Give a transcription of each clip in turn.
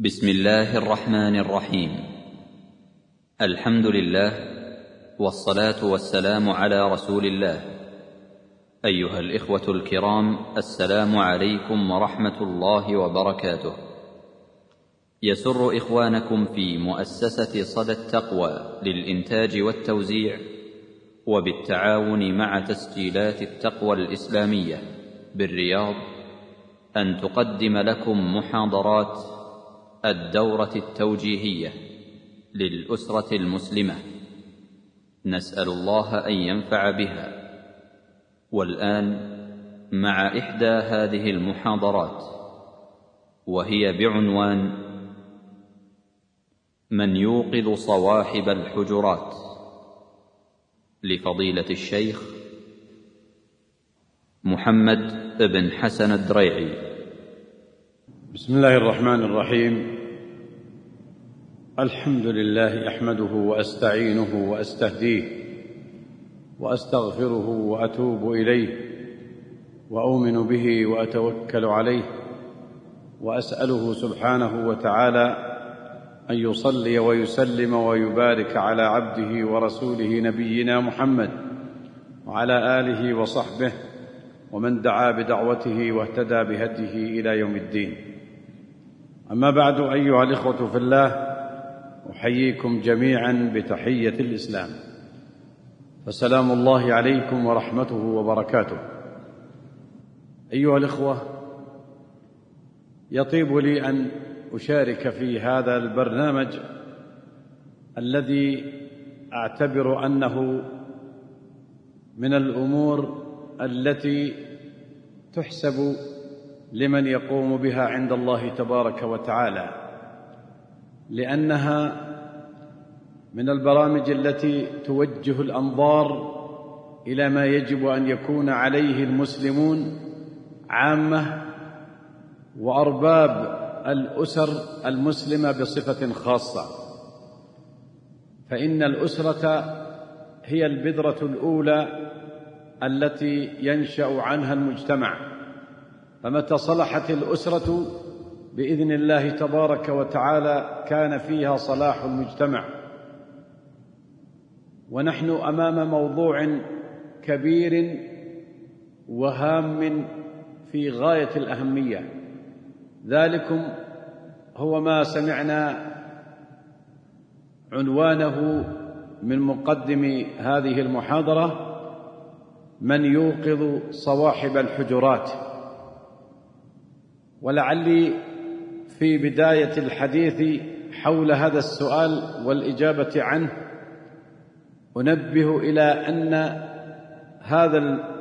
بسم الله الرحمن الرحيم. الحمد لله والصلاة والسلام على رسول الله. أيها الإخوة الكرام، السلام عليكم ورحمة الله وبركاته. يسر إخوانكم في مؤسسة صدى التقوى للإنتاج والتوزيع وبالتعاون مع تسجيلات التقوى الإسلامية بالرياض أن تقدم لكم محاضرات الدورة التوجيهية للأسرة المسلمة، نسأل الله أن ينفع بها. والآن مع إحدى هذه المحاضرات، وهي بعنوان من يوقظ صواحب الحجرات، لفضيلة الشيخ محمد بن حسن الدريعي. بسم الله الرحمن الرحيم. الحمد لله أحمده وأستعينه وأستهديه وأستغفره وأتوب إليه وأؤمن به وأتوكل عليه، وأسأله سبحانه وتعالى أن يصلي ويسلم ويبارك على عبده ورسوله نبينا محمد وعلى آله وصحبه ومن دعا بدعوته واهتدى بهديه إلى يوم الدين. أما بعد، أيها الإخوة في الله، أحييكم جميعا بتحية الإسلام، فسلام الله عليكم ورحمته وبركاته. أيها الإخوة، يطيب لي أن أشارك في هذا البرنامج الذي أعتبر أنه من الأمور التي تحسب لمن يقوم بها عند الله تبارك وتعالى، لأنها من البرامج التي توجه الأنظار إلى ما يجب أن يكون عليه المسلمون عامة وأرباب الأسر المسلمة بصفة خاصة. فإن الأسرة هي البذرة الأولى التي ينشأ عنها المجتمع، فمتى صلحت الأسرة بإذن الله تبارك وتعالى كان فيها صلاح المجتمع. ونحن أمام موضوع كبير وهام في غاية الأهمية، ذلكم هو ما سمعنا عنوانه من مقدم هذه المحاضرة: من يوقظ صواحب الحجرات. ولعلي في بداية الحديث حول هذا السؤال والإجابة عنه أنبه إلى أن هذا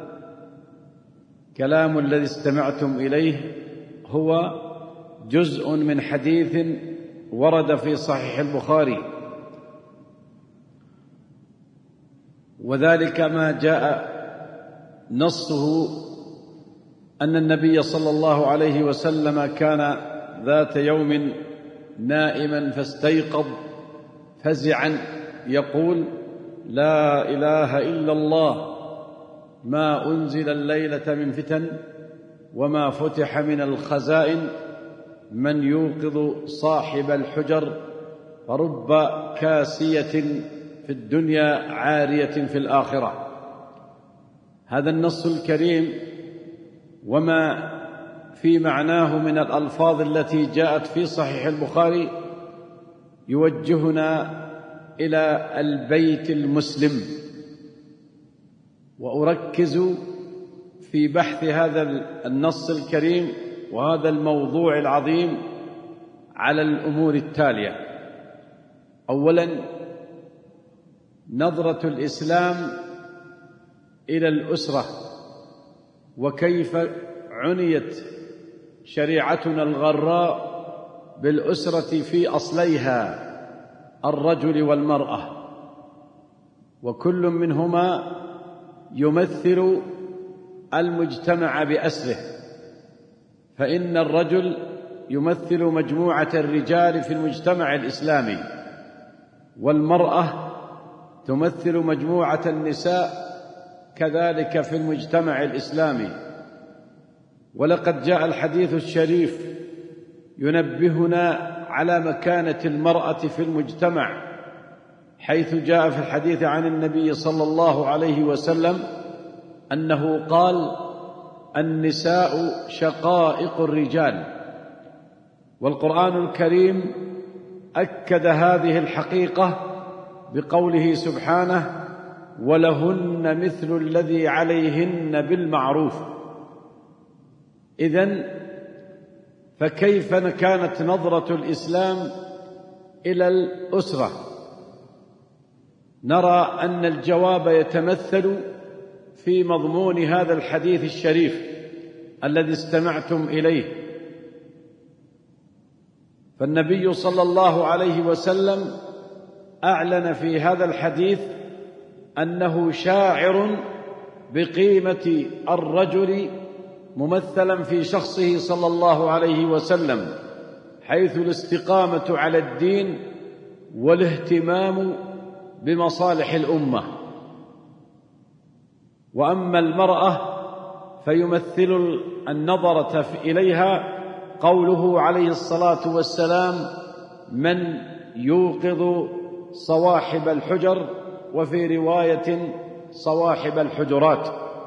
الكلام الذي استمعتم إليه هو جزء من حديث ورد في صحيح البخاري، وذلك ما جاء نصه أن النبي صلى الله عليه وسلم كان ذات يوم نائما فاستيقظ فزعا يقول: لا إله إلا الله، ما أنزل الليلة من فتن وما فتح من الخزائن، من يوقظ صاحب الحجر فرب كاسية في الدنيا عارية في الآخرة. هذا النص الكريم وما في معناه من الألفاظ التي جاءت في صحيح البخاري يوجهنا إلى البيت المسلم. وأركز في بحث هذا النص الكريم وهذا الموضوع العظيم على الأمور التالية: أولاً، نظرة الإسلام إلى الأسرة، وكيف عنيت شريعتنا الغراء بالأسرة في أصليها الرجل والمرأة، وكل منهما يمثل المجتمع بأسره. فإن الرجل يمثل مجموعة الرجال في المجتمع الإسلامي، والمرأة تمثل مجموعة النساء كذلك في المجتمع الإسلامي. ولقد جاء الحديث الشريف ينبهنا على مكانة المرأة في المجتمع، حيث جاء في الحديث عن النبي صلى الله عليه وسلم أنه قال: النساء شقائق الرجال. والقرآن الكريم أكد هذه الحقيقة بقوله سبحانه: ولهن مثل الذي عليهن بالمعروف. إذن فكيف كانت نظرة الإسلام إلى الأسرة؟ نرى أن الجواب يتمثل في مضمون هذا الحديث الشريف الذي استمعتم إليه. فالنبي صلى الله عليه وسلم أعلن في هذا الحديث أنه شاعر بقيمة الرجل ممثلا في شخصه صلى الله عليه وسلم، حيث الاستقامة على الدين والاهتمام بمصالح الأمة. وأما المرأة فيمثل النظرة إليها قوله عليه الصلاة والسلام: من يوقظ صواحب الحجر، وفي رواية صواحب الحجرات.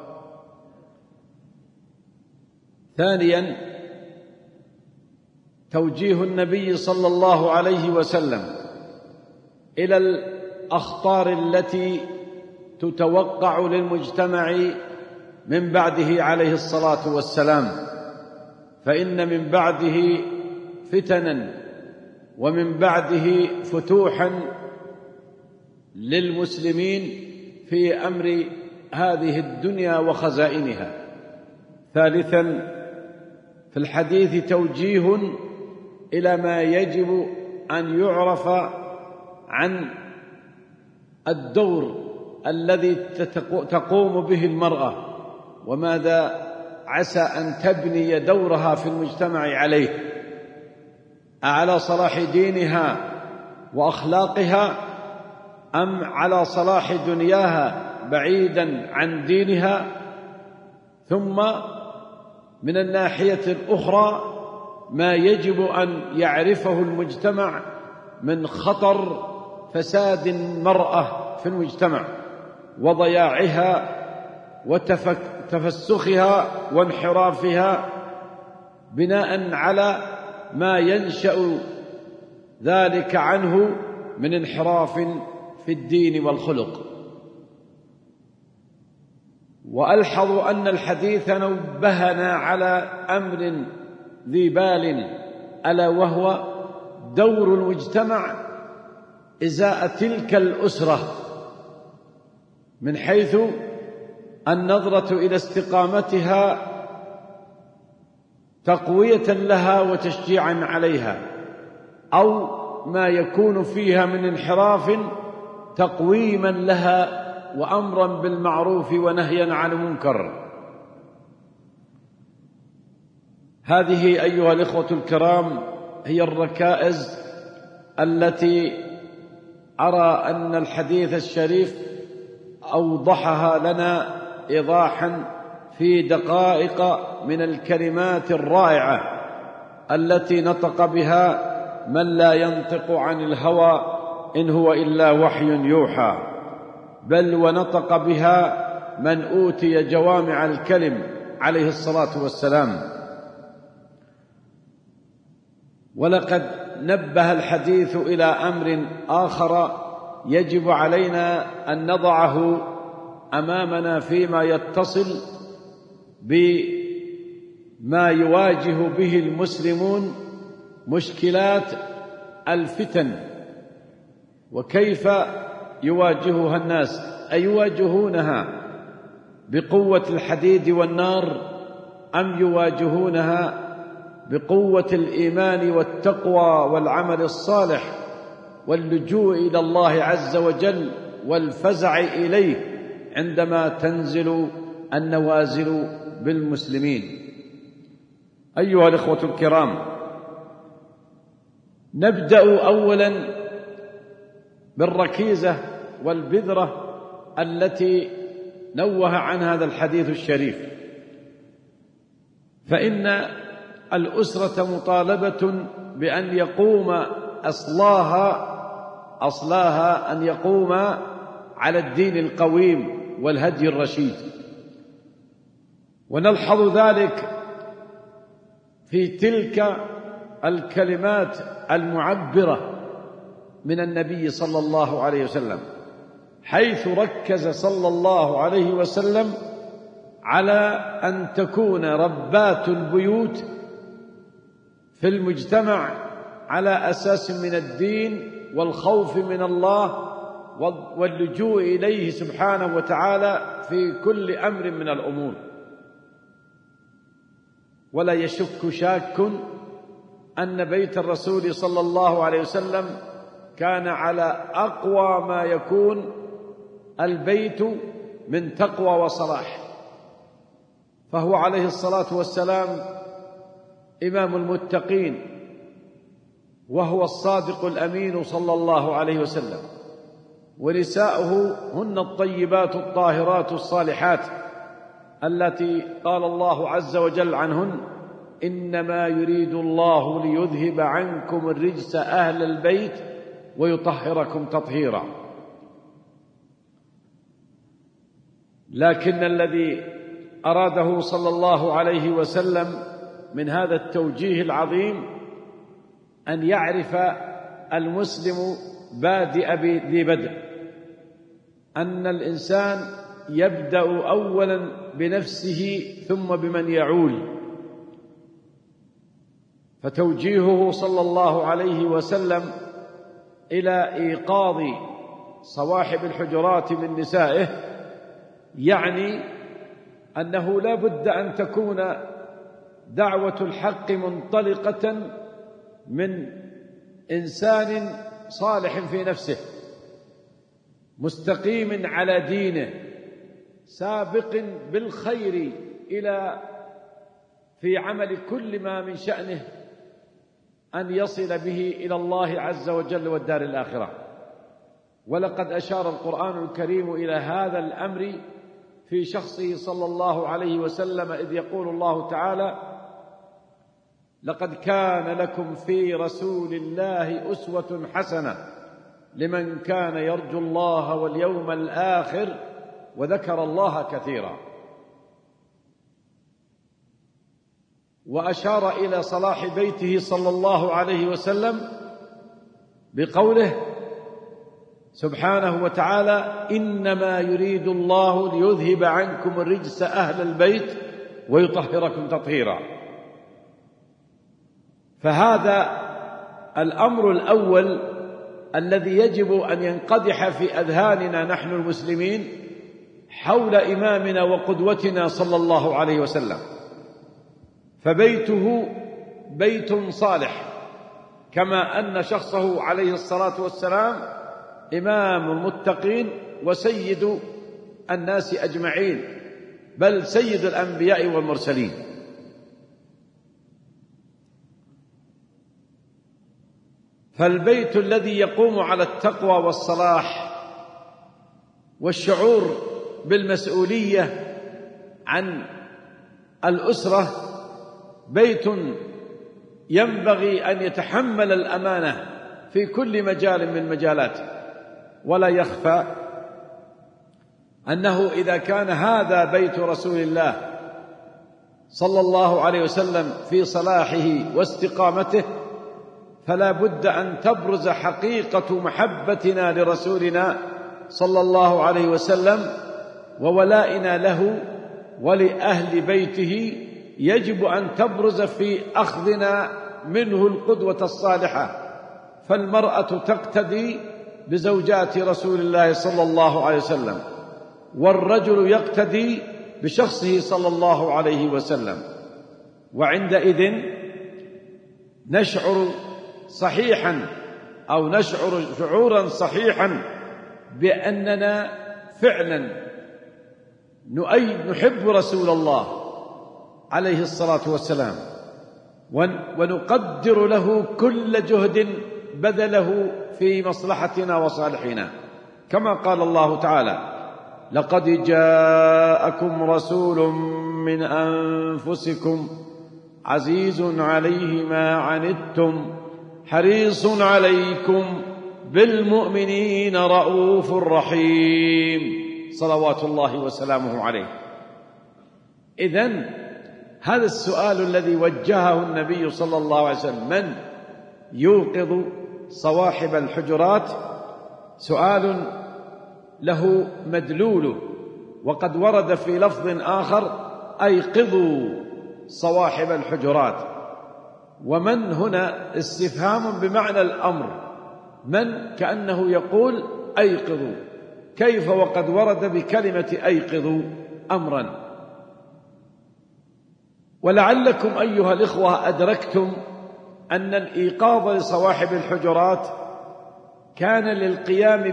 ثانيا، توجيه النبي صلى الله عليه وسلم إلى الأخطار التي تتوقع للمجتمع من بعده عليه الصلاة والسلام، فإن من بعده فتنا ومن بعده فتوحا للمسلمين في أمر هذه الدنيا وخزائنها. ثالثا، في الحديث توجيه إلى ما يجب أن يعرف عن الدور الذي تقوم به المرأة، وماذا عسى أن تبني دورها في المجتمع عليه: أعلى صلاح دينها وأخلاقها، أم على صلاح دنياها بعيدا عن دينها؟ ثم من الناحية الأخرى ما يجب أن يعرفه المجتمع من خطر فساد المرأة في المجتمع وضياعها وتفسخها وانحرافها، بناء على ما ينشأ ذلك عنه من انحراف في الدين والخلق. وألحظ أن الحديث نبهنا على أمر ذي بال، ألا وهو دور المجتمع إزاء تلك الأسرة، من حيث النظرة إلى استقامتها تقوية لها وتشجيعا عليها، أو ما يكون فيها من انحراف تقويما لها وأمرا بالمعروف ونهيا عن المنكر. هذه أيها الإخوة الكرام هي الركائز التي أرى أن الحديث الشريف أوضحها لنا إيضاحا في دقائق من الكلمات الرائعة التي نطق بها من لا ينطق عن الهوى إن هو إلا وحي يوحى، بل ونطق بها من أوتي جوامع الكلم عليه الصلاة والسلام. ولقد نبه الحديث إلى أمر آخر يجب علينا أن نضعه أمامنا فيما يتصل بما يواجه به المسلمون مشكلات الفتن، وكيف يواجهها الناس. أيواجهونها بقوة الحديد والنار، أم يواجهونها بقوة الإيمان والتقوى والعمل الصالح واللجوء إلى الله عز وجل والفزع إليه عندما تنزل النوازل بالمسلمين؟ أيها الإخوة الكرام، نبدأ أولا بالركيزة والبذرة التي نوه عن هذا الحديث الشريف. فإن الأسرة مطالبة بأن يقوم أصلاها أن يقوم على الدين القويم والهدي الرشيد. ونلحظ ذلك في تلك الكلمات المعبرة من النبي صلى الله عليه وسلم، حيث ركز صلى الله عليه وسلم على أن تكون ربات البيوت في المجتمع على أساس من الدين والخوف من الله واللجوء إليه سبحانه وتعالى في كل أمر من الأمور. ولا يشك شاك أن بيت الرسول صلى الله عليه وسلم كان على أقوى ما يكون البيت من تقوى وصلاح، فهو عليه الصلاة والسلام إمام المتقين، وهو الصادق الأمين صلى الله عليه وسلم، ونساؤه هن الطيبات الطاهرات الصالحات التي قال الله عز وجل عنهن: إنما يريد الله ليذهب عنكم الرجس أهل البيت ويطهركم تطهيرا. لكن الذي أراده صلى الله عليه وسلم من هذا التوجيه العظيم أن يعرف المسلم بادئ ذي بدء، أن الإنسان يبدأ أولا بنفسه ثم بمن يعول. فتوجيهه صلى الله عليه وسلم إلى إيقاظ صواحب الحجرات من نسائه يعني أنه لا بد أن تكون دعوة الحق منطلقة من إنسان صالح في نفسه، مستقيم على دينه، سابق بالخير في عمل كل ما من شأنه أن يصل به إلى الله عز وجل والدار الآخرة. ولقد أشار القرآن الكريم إلى هذا الأمر في شخصه صلى الله عليه وسلم، إذ يقول الله تعالى: لقد كان لكم في رسول الله أسوة حسنة لمن كان يرجو الله واليوم الآخر وذكر الله كثيرا. وأشار إلى صلاح بيته صلى الله عليه وسلم بقوله سبحانه وتعالى: إنما يريد الله ليذهب عنكم الرجس أهل البيت ويطهركم تطهيرا. فهذا الأمر الأول الذي يجب أن ينقدح في أذهاننا نحن المسلمين حول إمامنا وقدوتنا صلى الله عليه وسلم. فبيته بيت صالح، كما أن شخصه عليه الصلاة والسلام إمام المتقين وسيد الناس أجمعين، بل سيد الأنبياء والمرسلين. فالبيت الذي يقوم على التقوى والصلاح والشعور بالمسؤولية عن الأسرة بيت ينبغي أن يتحمل الأمانة في كل مجال من مجالاته. ولا يخفى أنه إذا كان هذا بيت رسول الله صلى الله عليه وسلم في صلاحه واستقامته، فلا بد أن تبرز حقيقة محبتنا لرسولنا صلى الله عليه وسلم وولائنا له ولأهل بيته. يجب أن تبرز في أخذنا منه القدوة الصالحة، فالمرأة تقتدي بزوجات رسول الله صلى الله عليه وسلم، والرجل يقتدي بشخصه صلى الله عليه وسلم. وعندئذ نشعر صحيحا أو نشعر شعورا صحيحا بأننا فعلا نحب رسول الله عليه الصلاة والسلام، ونقدر له كل جهد بذله في مصلحتنا وصالحنا، كما قال الله تعالى: لقد جاءكم رسول من أنفسكم عزيز عليه ما عنتم حريص عليكم بالمؤمنين رؤوف رحيم صلوات الله وسلامه عليه. إذن هذا السؤال الذي وجهه النبي صلى الله عليه وسلم: من يوقظ صواحب الحجرات؟ سؤال له مدلوله، وقد ورد في لفظ آخر: أيقظوا صواحب الحجرات. ومن هنا استفهام بمعنى الأمر، من كأنه يقول أيقظوا، كيف وقد ورد بكلمة أيقظوا أمرا؟ ولعلكم أيها الإخوة أدركتم أن الإيقاظ لصواحب الحجرات كان للقيام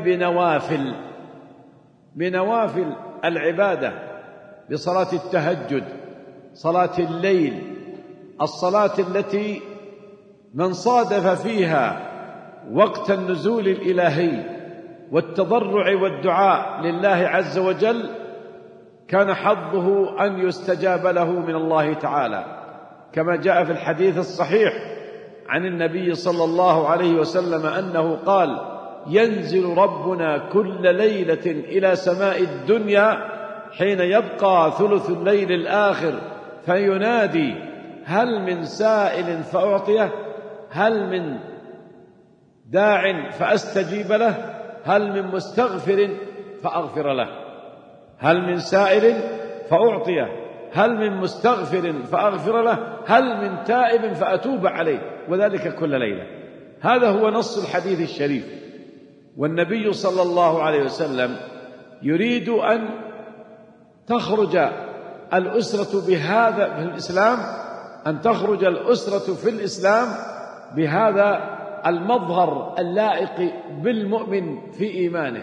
بنوافل العبادة، بصلاة التهجد، صلاة الليل، الصلاة التي من صادف فيها وقت النزول الإلهي والتضرع والدعاء لله عز وجل كان حظه أن يستجاب له من الله تعالى، كما جاء في الحديث الصحيح عن النبي صلى الله عليه وسلم أنه قال: ينزل ربنا كل ليلة إلى سماء الدنيا حين يبقى ثلث الليل الآخر فينادي: هل من سائل فأعطيه، هل من داع فأستجيب له، هل من مستغفر فأغفر له. هل من سائل فأعطيه، هل من مستغفر فأغفر له، هل من تائب فأتوب عليه، وذلك كل ليلة. هذا هو نص الحديث الشريف. والنبي صلى الله عليه وسلم يريد أن تخرج الأسرة بهذا في الإسلام، أن تخرج الأسرة في الإسلام بهذا المظهر اللائق بالمؤمن في إيمانه،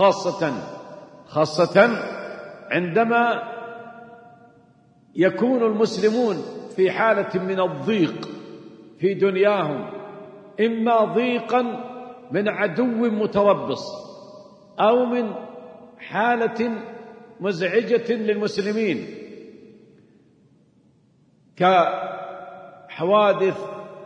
خاصة عندما يكون المسلمون في حالة من الضيق في دنياهم، إما ضيقا من عدو متربص أو من حالة مزعجة للمسلمين كحوادث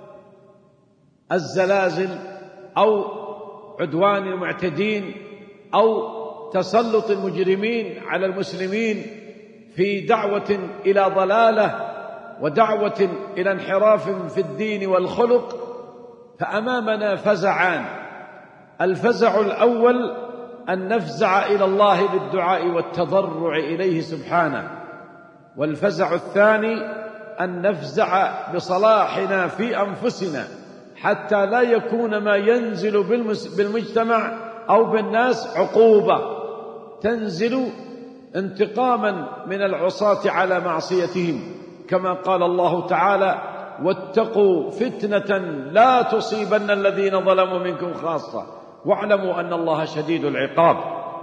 الزلازل أو عدوان المعتدين أو تسلط المجرمين على المسلمين في دعوة إلى ضلالة ودعوة إلى انحراف في الدين والخلق. فأمامنا فزعان: الفزع الأول أن نفزع إلى الله بالدعاء والتضرع إليه سبحانه، والفزع الثاني أن نفزع بصلاحنا في أنفسنا حتى لا يكون ما ينزل بالمجتمع أو بالناس عقوبة تنزل انتقاما من العصاة على معصيتهم، كما قال الله تعالى: واتقوا فتنة لا تصيبن الذين ظلموا منكم خاصة واعلموا أن الله شديد العقاب.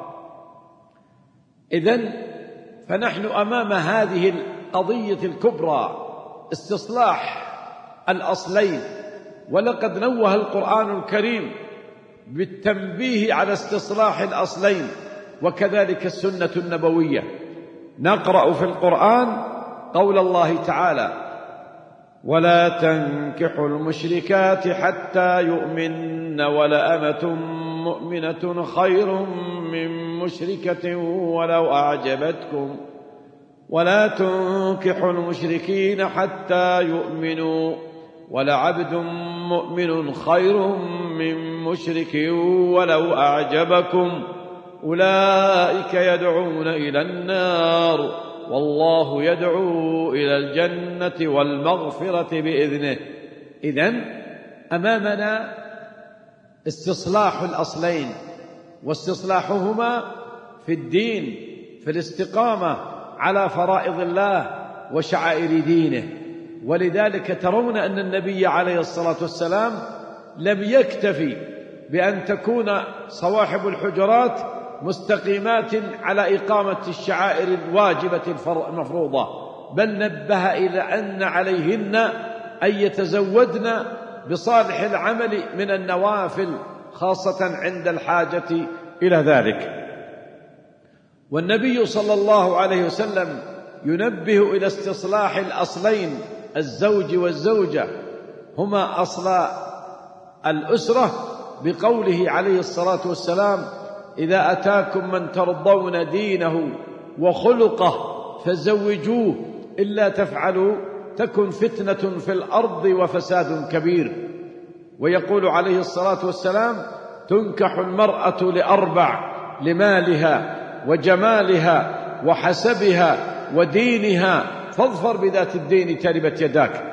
إذن فنحن أمام هذه القضية الكبرى، استصلاح الأصلين. ولقد نوه القرآن الكريم بالتنبيه على استصلاح الأصلين، وكذلك السنة النبوية. نقرأ في القرآن قول الله تعالى: ولا تنكحوا المشركات حتى يؤمن ولأمة مؤمنة خير من مشركة ولو أعجبتكم ولا تنكحوا المشركين حتى يؤمنوا ولعبد مؤمن خير من مشرك ولو أعجبكم أولئك يدعون إلى النار والله يدعو إلى الجنة والمغفرة بإذنه. إذن أمامنا استصلاح الأصلين، واستصلاحهما في الدين، في الاستقامة على فرائض الله وشعائر دينه. ولذلك ترون أن النبي عليه الصلاة والسلام لم يكتفي بأن تكون صواحب الحجرات مستقيمات على إقامة الشعائر الواجبة المفروضة، بل نبه إلى أن عليهن أن يتزودن بصالح العمل من النوافل، خاصة عند الحاجة إلى ذلك. والنبي صلى الله عليه وسلم ينبه إلى استصلاح الأصلين الزوج والزوجة هما أصل الأسرة، بقوله عليه الصلاة والسلام: إذا أتاكم من ترضون دينه وخلقه فزوجوه، إلا تفعلوا تكن فتنة في الأرض وفساد كبير. ويقول عليه الصلاة والسلام: تنكح المرأة لأربع: لمالها وجمالها وحسبها ودينها، فاظفر بذات الدين تربت يداك.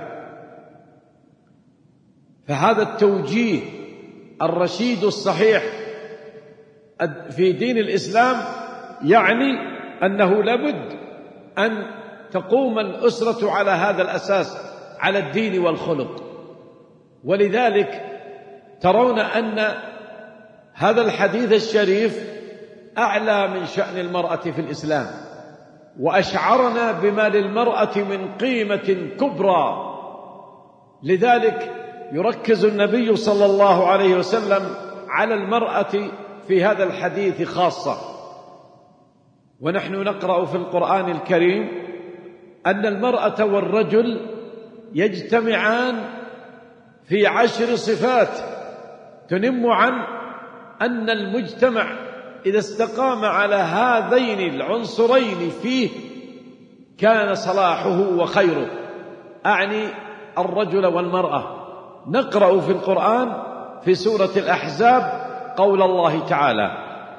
فهذا التوجيه الرشيد الصحيح في دين الإسلام يعني أنه لابد أن تقوم الأسرة على هذا الأساس، على الدين والخلق. ولذلك ترون أن هذا الحديث الشريف أعلى من شأن المرأة في الإسلام، وأشعرنا بما للمرأة من قيمة كبرى. لذلك يركز النبي صلى الله عليه وسلم على المرأة في هذا الحديث خاصة. ونحن نقرأ في القرآن الكريم أن المرأة والرجل يجتمعان في 10 صفات تنم عن أن المجتمع إذا استقام على هذين العنصرين فيه كان صلاحه وخيره، أعني الرجل والمرأة. نقرأ في القرآن في سورة الأحزاب قول الله تعالى: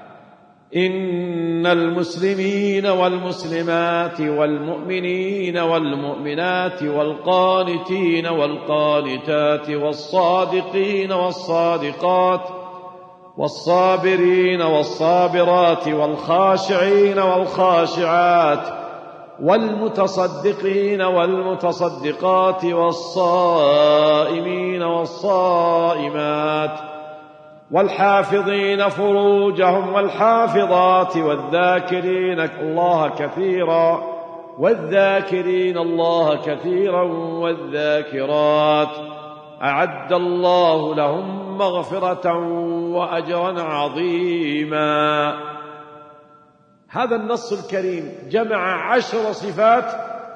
إن المسلمين والمسلمات والمؤمنين والمؤمنات والقانتين والقانتات والصادقين والصادقات والصابرين والصابرات والخاشعين والخاشعات والمتصدقين والمتصدقات والصائمين والصائمات والحافظين فروجهم والحافظات والذاكرين الله كثيرا والذاكرين الله كثيرا والذاكرات أعد الله لهم مغفرة وأجرا عظيما. هذا النص الكريم جمع 10 صفات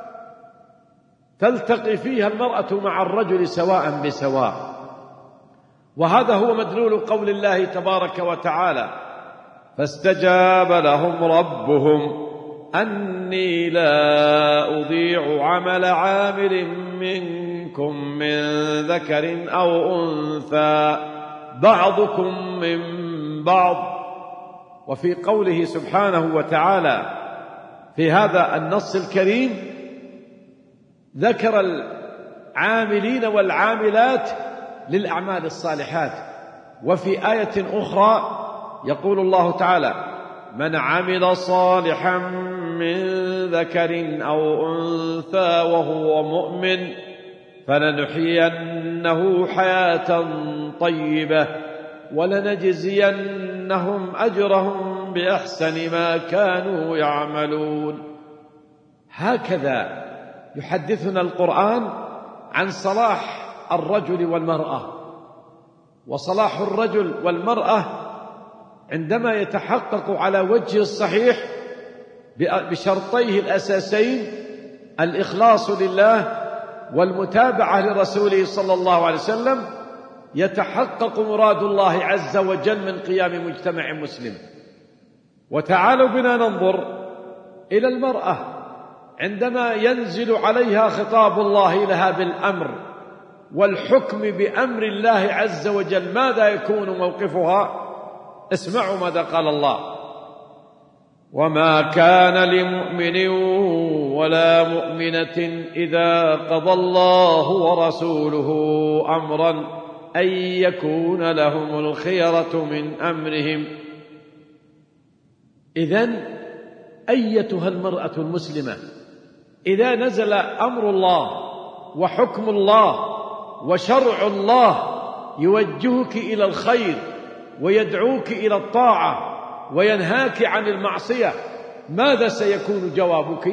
تلتقي فيها المرأة مع الرجل سواء بسواء، وهذا هو مدلول قول الله تبارك وتعالى: فاستجاب لهم ربهم أني لا أضيع عمل عامل منكم من ذكر أو أنثى بعضكم من بعض. وفي قوله سبحانه وتعالى في هذا النص الكريم ذكر العاملين والعاملات للأعمال الصالحات. وفي آية أخرى يقول الله تعالى: من عمل صالحا من ذكر أو أنثى وهو مؤمن فلنحيينه حياة طيبة ولنجزينهم أجرهم بأحسن ما كانوا يعملون. هكذا يحدثنا القرآن عن صلاح الرجل والمرأة. وصلاح الرجل والمرأة عندما يتحقق على وجه الصحيح بشرطيه الأساسين: الإخلاص لله والمتابعة لرسوله صلى الله عليه وسلم، يتحقق مراد الله عز وجل من قيام مجتمع مسلم. وتعالوا بنا ننظر إلى المرأة عندما ينزل عليها خطاب الله لها بالأمر والحكم بأمر الله عز وجل، ماذا يكون موقفها؟ اسمعوا ماذا قال الله: وما كان لمؤمن ولا مؤمنة إذا قضى الله ورسوله أمرا أن يكون لهم الخيرة من أمرهم. إذن أيتها المرأة المسلمة، إذا نزل أمر الله وحكم الله وشرع الله يوجهك إلى الخير ويدعوك إلى الطاعة وينهاك عن المعصية، ماذا سيكون جوابك؟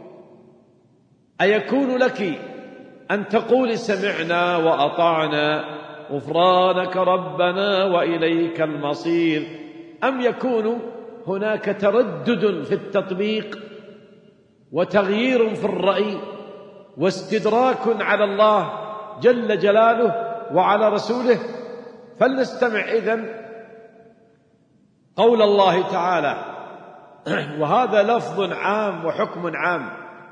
أيكون لك أن تقول سمعنا وأطعنا غفرانك ربنا وإليك المصير، أم يكون هناك تردد في التطبيق وتغيير في الرأي واستدراك على الله جل جلاله وعلى رسوله. فلنستمع إذن قول الله تعالى، وهذا لفظ عام وحكم عام،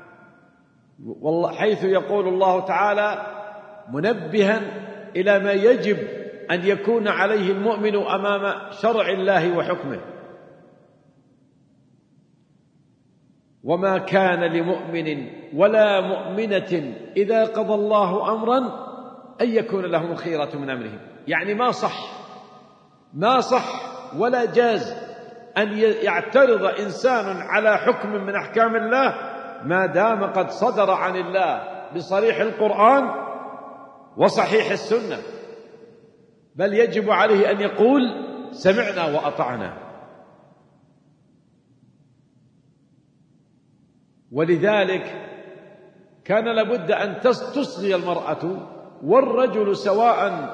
حيث يقول الله تعالى منبها إلى ما يجب أن يكون عليه المؤمن أمام شرع الله وحكمه: وما كان لمؤمن ولا مؤمنة إذا قضى الله أمرا أن يكون لهم الخيرة من أمرهم. يعني ما صح ولا جاز أن يعترض إنسان على حكم من أحكام الله ما دام قد صدر عن الله بصريح القرآن وصحيح السنة، بل يجب عليه أن يقول سمعنا وأطعنا. ولذلك كان لابد أن تصغي المرأة والرجل سواء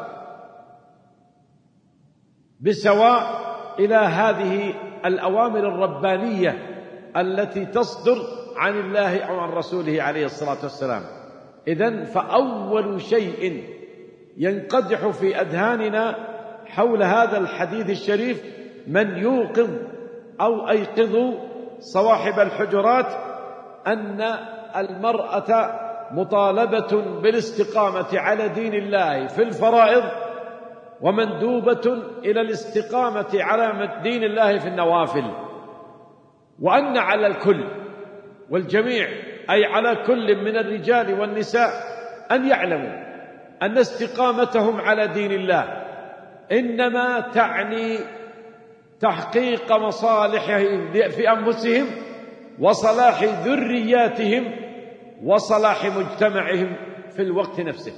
بسواء إلى هذه الأوامر الربانية التي تصدر عن الله أو عن رسوله عليه الصلاة والسلام. إذن فأول شيء ينقدح في أذهاننا حول هذا الحديث الشريف من يوقظ أو أيقظوا صواحب الحجرات أن المرأة مطالبة بالاستقامة على دين الله في الفرائض، ومندوبة إلى الاستقامة على دين الله في النوافل، وأن على الكل والجميع أي على كل من الرجال والنساء أن يعلموا أن استقامتهم على دين الله إنما تعني تحقيق مصالحهم في أنفسهم وصلاح ذرياتهم وصلاح مجتمعهم في الوقت نفسه.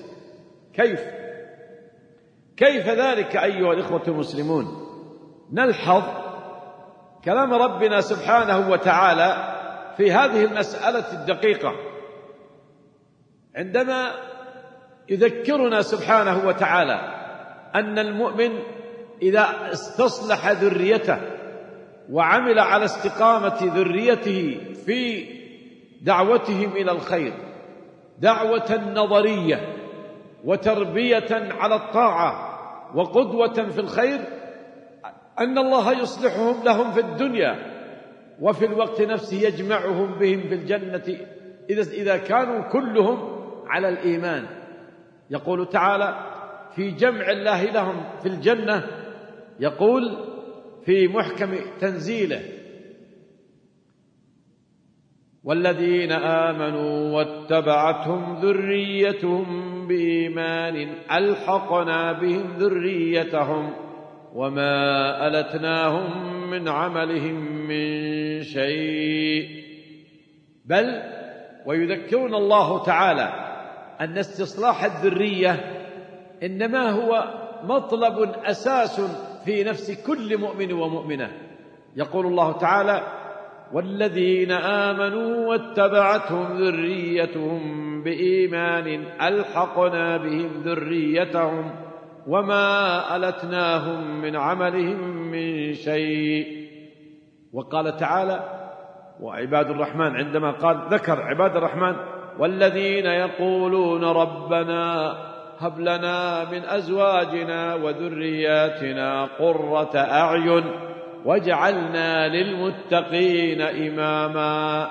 كيف ذلك أيها الإخوة المسلمون؟ نلحظ كلام ربنا سبحانه وتعالى في هذه المسألة الدقيقة عندما يذكرنا سبحانه وتعالى أن المؤمن إذا استصلح ذريته وعمل على استقامة ذريته في دعوتهم إلى الخير دعوة نظرية وتربية على الطاعة وقدوة في الخير، أن الله يصلحهم لهم في الدنيا وفي الوقت نفسه يجمعهم بهم في الجنة إذا كانوا كلهم على الإيمان. يقول تعالى في جمع الله لهم في الجنة، يقول في محكم تنزيله: والذين آمنوا واتبعتهم ذريتهم بإيمان ألحقنا بهم ذريتهم وما ألتناهم من عملهم من شيء. بل ويذكرنا الله تعالى أن استصلاح الذرية إنما هو مطلب أساس في نفس كل مؤمن ومؤمنة. يقول الله تعالى: والذين آمنوا واتبعتهم ذريتهم بإيمان ألحقنا بهم ذريتهم وما ألتناهم من عملهم من شيء. وقال تعالى: وعباد الرحمن، عندما ذكر عباد الرحمن: والذين يقولون ربنا هب لنا من أزواجنا وذرياتنا قرة أعين واجعلنا للمتقين إماما.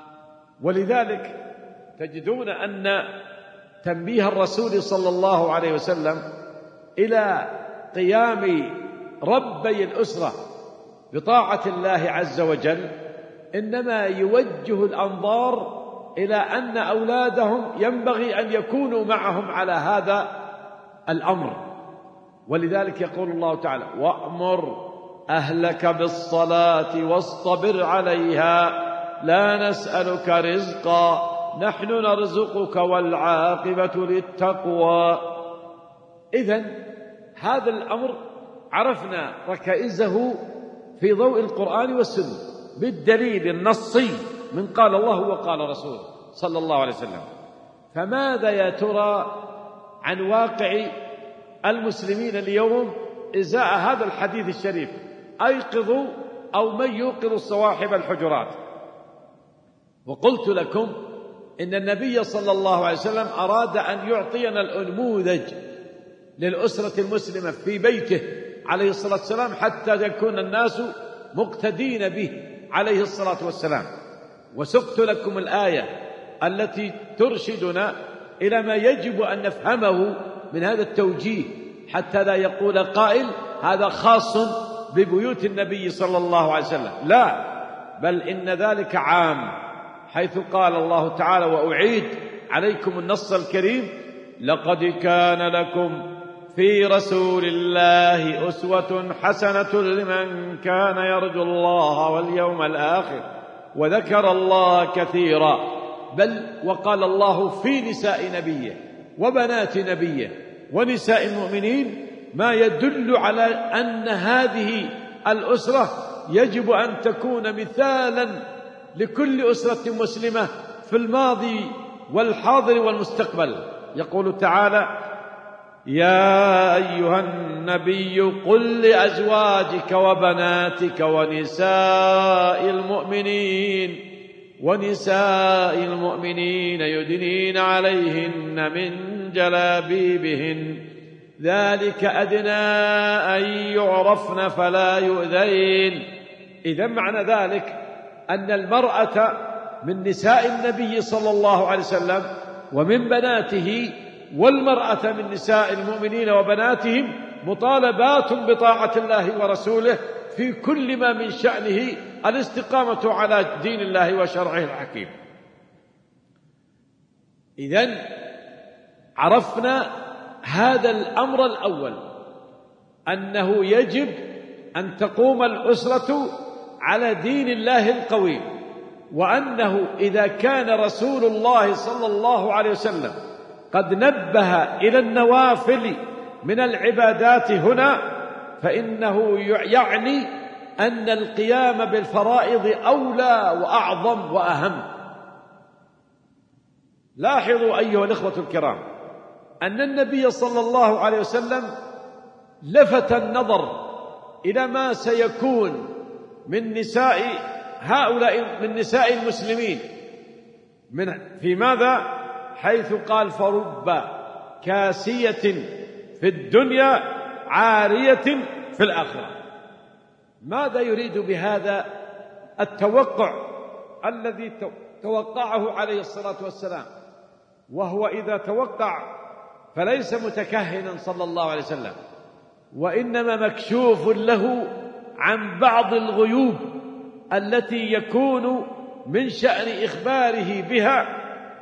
ولذلك تجدون أن تنبيه الرسول صلى الله عليه وسلم إلى قيام ربي الأسرة بطاعة الله عز وجل إنما يوجه الأنظار إلى أن أولادهم ينبغي أن يكونوا معهم على هذا الأمر. ولذلك يقول الله تعالى: وأمر أهلك بالصلاة واصطبر عليها لا نسألك رزقا نحن نرزقك والعاقبة للتقوى. إذن هذا الأمر عرفنا ركائزه في ضوء القرآن والسنة بالدليل النصي من قال الله وقال رسوله صلى الله عليه وسلم. فماذا يا ترى عن واقع المسلمين اليوم إزاء هذا الحديث الشريف: أيقظوا أو من يوقظ صواحب الحجرات؟ وقلت لكم إن النبي صلى الله عليه وسلم أراد أن يعطينا الأنموذج للأسرة المسلمة في بيته عليه الصلاة والسلام، حتى يكون الناس مقتدين به عليه الصلاة والسلام. وسقت لكم الآية التي ترشدنا إلى ما يجب أن نفهمه من هذا التوجيه، حتى لا يقول قائل هذا خاص ببيوت النبي صلى الله عليه وسلم. لا، بل إن ذلك عام، حيث قال الله تعالى: وأعيد عليكم النص الكريم: لقد كان لكم في رسول الله أسوة حسنة لمن كان يرجو الله واليوم الآخر وذكر الله كثيرا. بل وقال الله في نساء نبيه وبنات نبيه ونساء المؤمنين ما يدل على أن هذه الأسرة يجب أن تكون مثالا لكل أسرة مسلمة في الماضي والحاضر والمستقبل. يقول تعالى: يا أيها النبي قل لأزواجك وبناتك ونساء المؤمنين يدنين عليهن من جلابيبهن ذلك أدنى أن يعرفن فلا يؤذين. إذا معنى ذلك أن المرأة من نساء النبي صلى الله عليه وسلم ومن بناته، والمرأة من نساء المؤمنين وبناتهم مطالبات بطاعة الله ورسوله في كل ما من شأنه الاستقامة على دين الله وشرعه الحكيم. إذن عرفنا هذا الأمر الأول، أنه يجب أن تقوم الأسرة على دين الله القويم، وأنه إذا كان رسول الله صلى الله عليه وسلم قد نبه إلى النوافل من العبادات هنا، فإنه يعني أن القيام بالفرائض أولى وأعظم وأهم. لاحظوا أيها الإخوة الكرام أن النبي صلى الله عليه وسلم لفت النظر إلى ما سيكون من نساء هؤلاء من نساء المسلمين في ماذا؟ حيث قال: فرب كاسية في الدنيا عارية في الآخرة. ماذا يريد بهذا التوقع الذي توقعه عليه الصلاة والسلام؟ وهو إذا توقع فليس متكهنا صلى الله عليه وسلم، وإنما مكشوف له عن بعض الغيوب التي يكون من شأن إخباره بها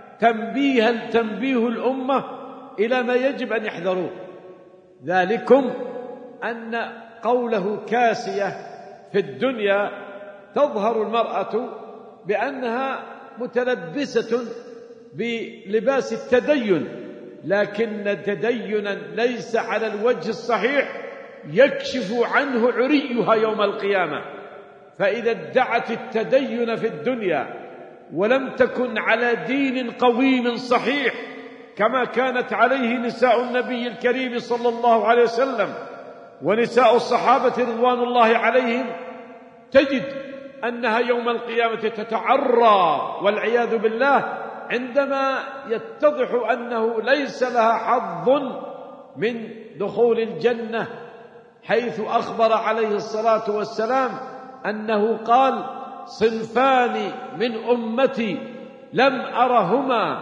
تنبيه الأمة إلى ما يجب أن يحذروه. ذلكم أن قوله كاسية في الدنيا تظهر المرأة بأنها متلبسة بلباس التدين، لكن التدين ليس على الوجه الصحيح يكشف عنه عريها يوم القيامة. فإذا ادعت التدين في الدنيا ولم تكن على دين قويم صحيح كما كانت عليه نساء النبي الكريم صلى الله عليه وسلم ونساء الصحابة رضوان الله عليهم، تجد أنها يوم القيامة تتعرى والعياذ بالله عندما يتضح أنه ليس لها حظ من دخول الجنة، حيث أخبر عليه الصلاة والسلام أنه قال: صنفان من أمتي لم أرهما،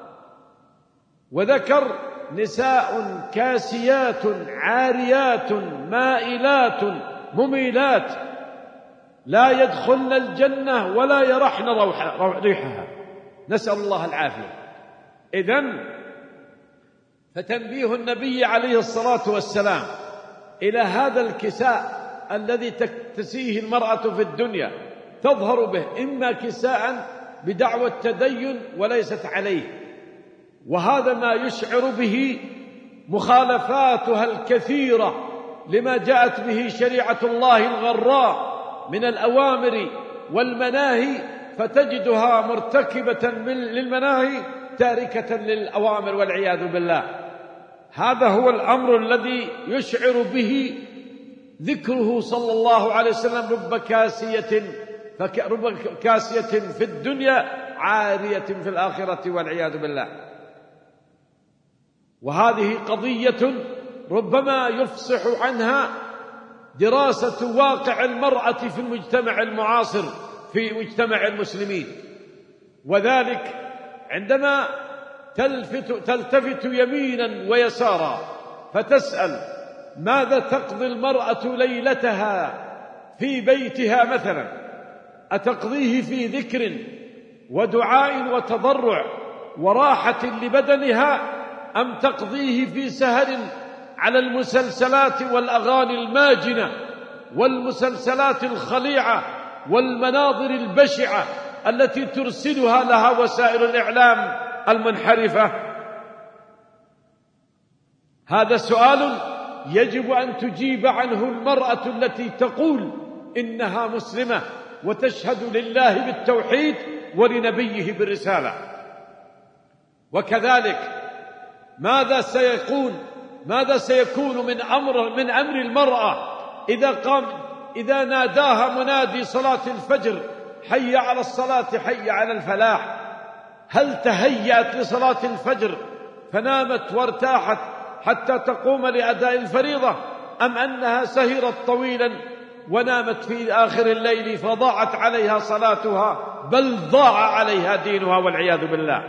وذكر نساء كاسيات عاريات مائلات مميلات لا يدخلن الجنة ولا يرحن ريحها، نسأل الله العافية. إذن فتنبيه النبي عليه الصلاة والسلام إلى هذا الكساء الذي تكتسيه المرأة في الدنيا، تظهر به إما كساء بدعوى التدين وليست عليه، وهذا ما يشعر به مخالفاتها الكثيرة لما جاءت به شريعة الله الغراء من الأوامر والمناهي، فتجدها مرتكبة للمناهي تاركة للأوامر والعياذ بالله. هذا هو الأمر الذي يشعر به ذكره صلى الله عليه وسلم: رب كاسية في الدنيا عارية في الآخرة والعياذ بالله. وهذه قضية ربما يفصح عنها دراسة واقع المرأة في المجتمع المعاصر في مجتمع المسلمين، وذلك عندما تلتفت يمينا ويسارا فتسأل ماذا تقضي المرأة ليلتها في بيتها مثلا، أتقضيه في ذكر ودعاء وتضرع وراحة لبدنها، أم تقضيه في سهر على المسلسلات والأغاني الماجنة والمسلسلات الخليعة والمناظر البشعة التي ترسلها لها وسائل الإعلام المنحرفة؟ هذا سؤال يجب أن تجيب عنه المرأة التي تقول إنها مسلمة وتشهد لله بالتوحيد ولنبيه بالرسالة. وكذلك ماذا سيكون من أمر المرأة إذا ناداها منادي صلاة الفجر حي على الصلاة حي على الفلاح؟ هل تهيأت لصلاة الفجر فنامت وارتاحت حتى تقوم لأداء الفريضة، أم أنها سهرت طويلا ونامت في آخر الليل فضاعت عليها صلاتها، بل ضاع عليها دينها والعياذ بالله؟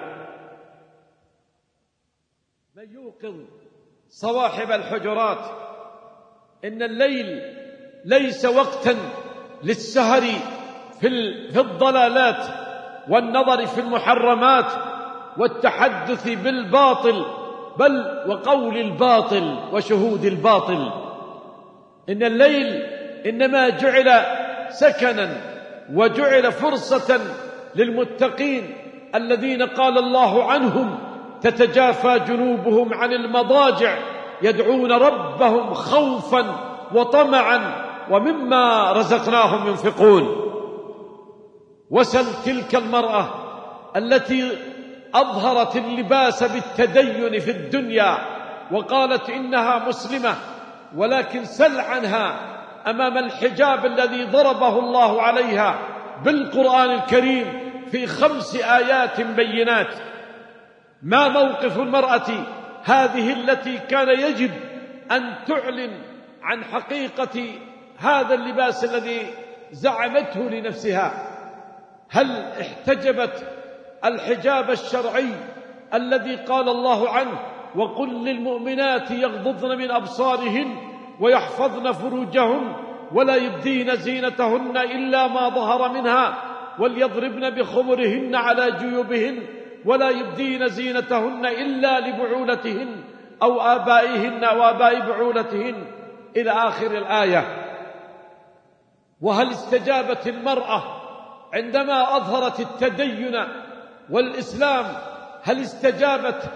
من يوقظ صواحب الحجرات إن الليل ليس وقتا للسهر في الضلالات والنظر في المحرمات والتحدث بالباطل بل وقول الباطل وشهود الباطل. إن الليل إنما جعل سكنا وجعل فرصة للمتقين الذين قال الله عنهم تتجافى جنوبهم عن المضاجع يدعون ربهم خوفا وطمعا ومما رزقناهم ينفقون. وسل تلك المرأة التي أظهرت اللباس بالتدين في الدنيا وقالت إنها مسلمة، ولكن سل عنها أمام الحجاب الذي ضربه الله عليها بالقرآن الكريم في 5 آيات بينات. ما موقف المرأة هذه التي كان يجب أن تعلن عن حقيقة هذا اللباس الذي زعمته لنفسها؟ هل احتجبت الحجاب الشرعي الذي قال الله عنه وقل للمؤمنات يغضضن من أبصارهن ويحفظن فروجهن ولا يبدين زينتهن إلا ما ظهر منها وليضربن بخمرهن على جيوبهن ولا يبدين زينتهن إلا لبعولتهن أو آبائهن أو آباء بعولتهن إلى آخر الآية. وهل استجابت المرأة عندما أظهرت التدين والإسلام؟ هل استجابت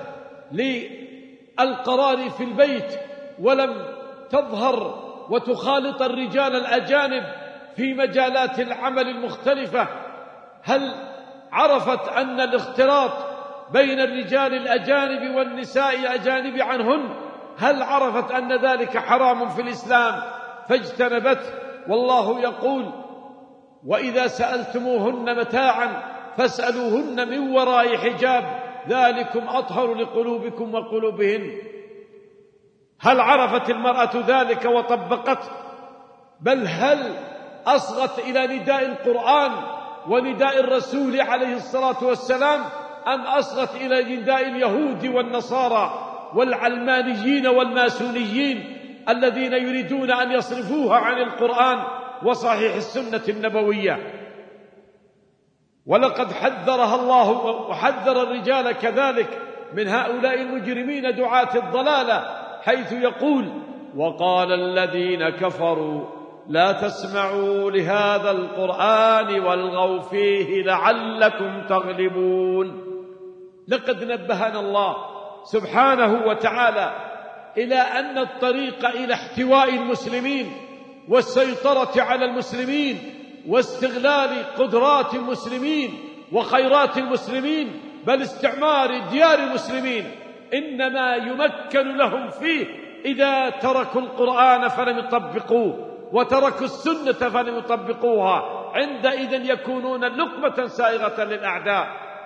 للقرار في البيت ولم تظهر وتخالط الرجال الأجانب في مجالات العمل المختلفة؟ هل عرفت أن الاختلاط بين الرجال الأجانب والنساء الأجانب عنهن، هل عرفت أن ذلك حرام في الإسلام فاجتنبته؟ والله يقول وإذا سألتموهن متاعا فاسألوهن من وراء حجاب ذلكم أطهر لقلوبكم وقلوبهن. هل عرفت المرأة ذلك وطبقته؟ بل هل أصغت إلى نداء القرآن ونداء الرسول عليه الصلاة والسلام، أم أصغت إلى نداء اليهود والنصارى والعلمانيين والماسونيين الذين يريدون أن يصرفوها عن القرآن وصحيح السنة النبوية؟ ولقد حذرها الله وحذر الرجال كذلك من هؤلاء المجرمين دعاة الضلالة، حيث يقول وقال الذين كفروا لا تسمعوا لهذا القرآن والغوا فيه لعلكم تغلبون. لقد نبهنا الله سبحانه وتعالى إلى أن الطريق إلى احتواء المسلمين والسيطرة على المسلمين واستغلال قدرات المسلمين وخيرات المسلمين بل استعمار ديار المسلمين إنما يمكن لهم فيه إذا تركوا القرآن فلم يطبقوه وتركوا السنة فلم يطبقوها. عندئذ يكونون لقمة سائغة للأعداء.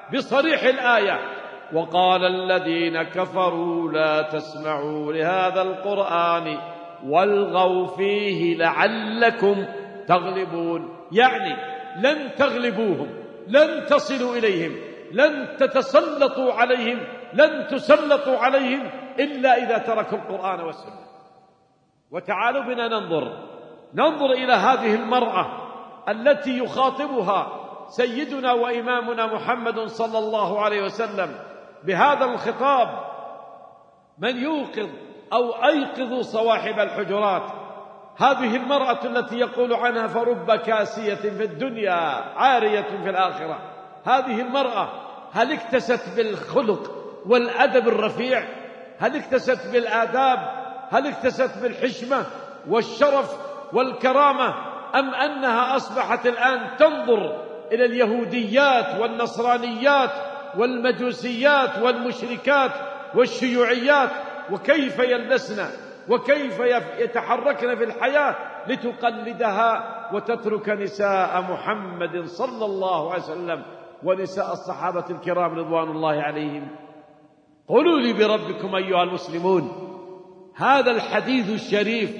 بصريح الآية: وقال الذين كفروا لا تسمعوا لهذا القرآن والغوا فيه لعلكم تغلبون. يعني لن تغلبوهم، لن تصلوا إليهم، لن تتسلطوا عليهم، لن تسلطوا عليهم إلا إذا تركوا القرآن والسنة. وتعالوا بنا ننظر إلى هذه المرأة التي يخاطبها سيدنا وإمامنا محمد صلى الله عليه وسلم بهذا الخطاب: من يوقظ أو أيقظوا صواحب الحجرات. هذه المرأة التي يقول عنها: فرب كاسية في الدنيا عارية في الآخرة. هذه المرأة هل اكتست بالخلق والأدب الرفيع؟ هل اكتست بالآداب؟ هل اكتست بالحشمة والشرف والكرامة؟ أم أنها أصبحت الآن تنظر إلى اليهوديات والنصرانيات والمجوسيات والمشركات والشيوعيات وكيف يلبسن وكيف يتحركن في الحياة لتقلدها وتترك نساء محمد صلى الله عليه وسلم ونساء الصحابة الكرام رضوان الله عليهم؟ قولوا لي بربكم أيها المسلمون، هذا الحديث الشريف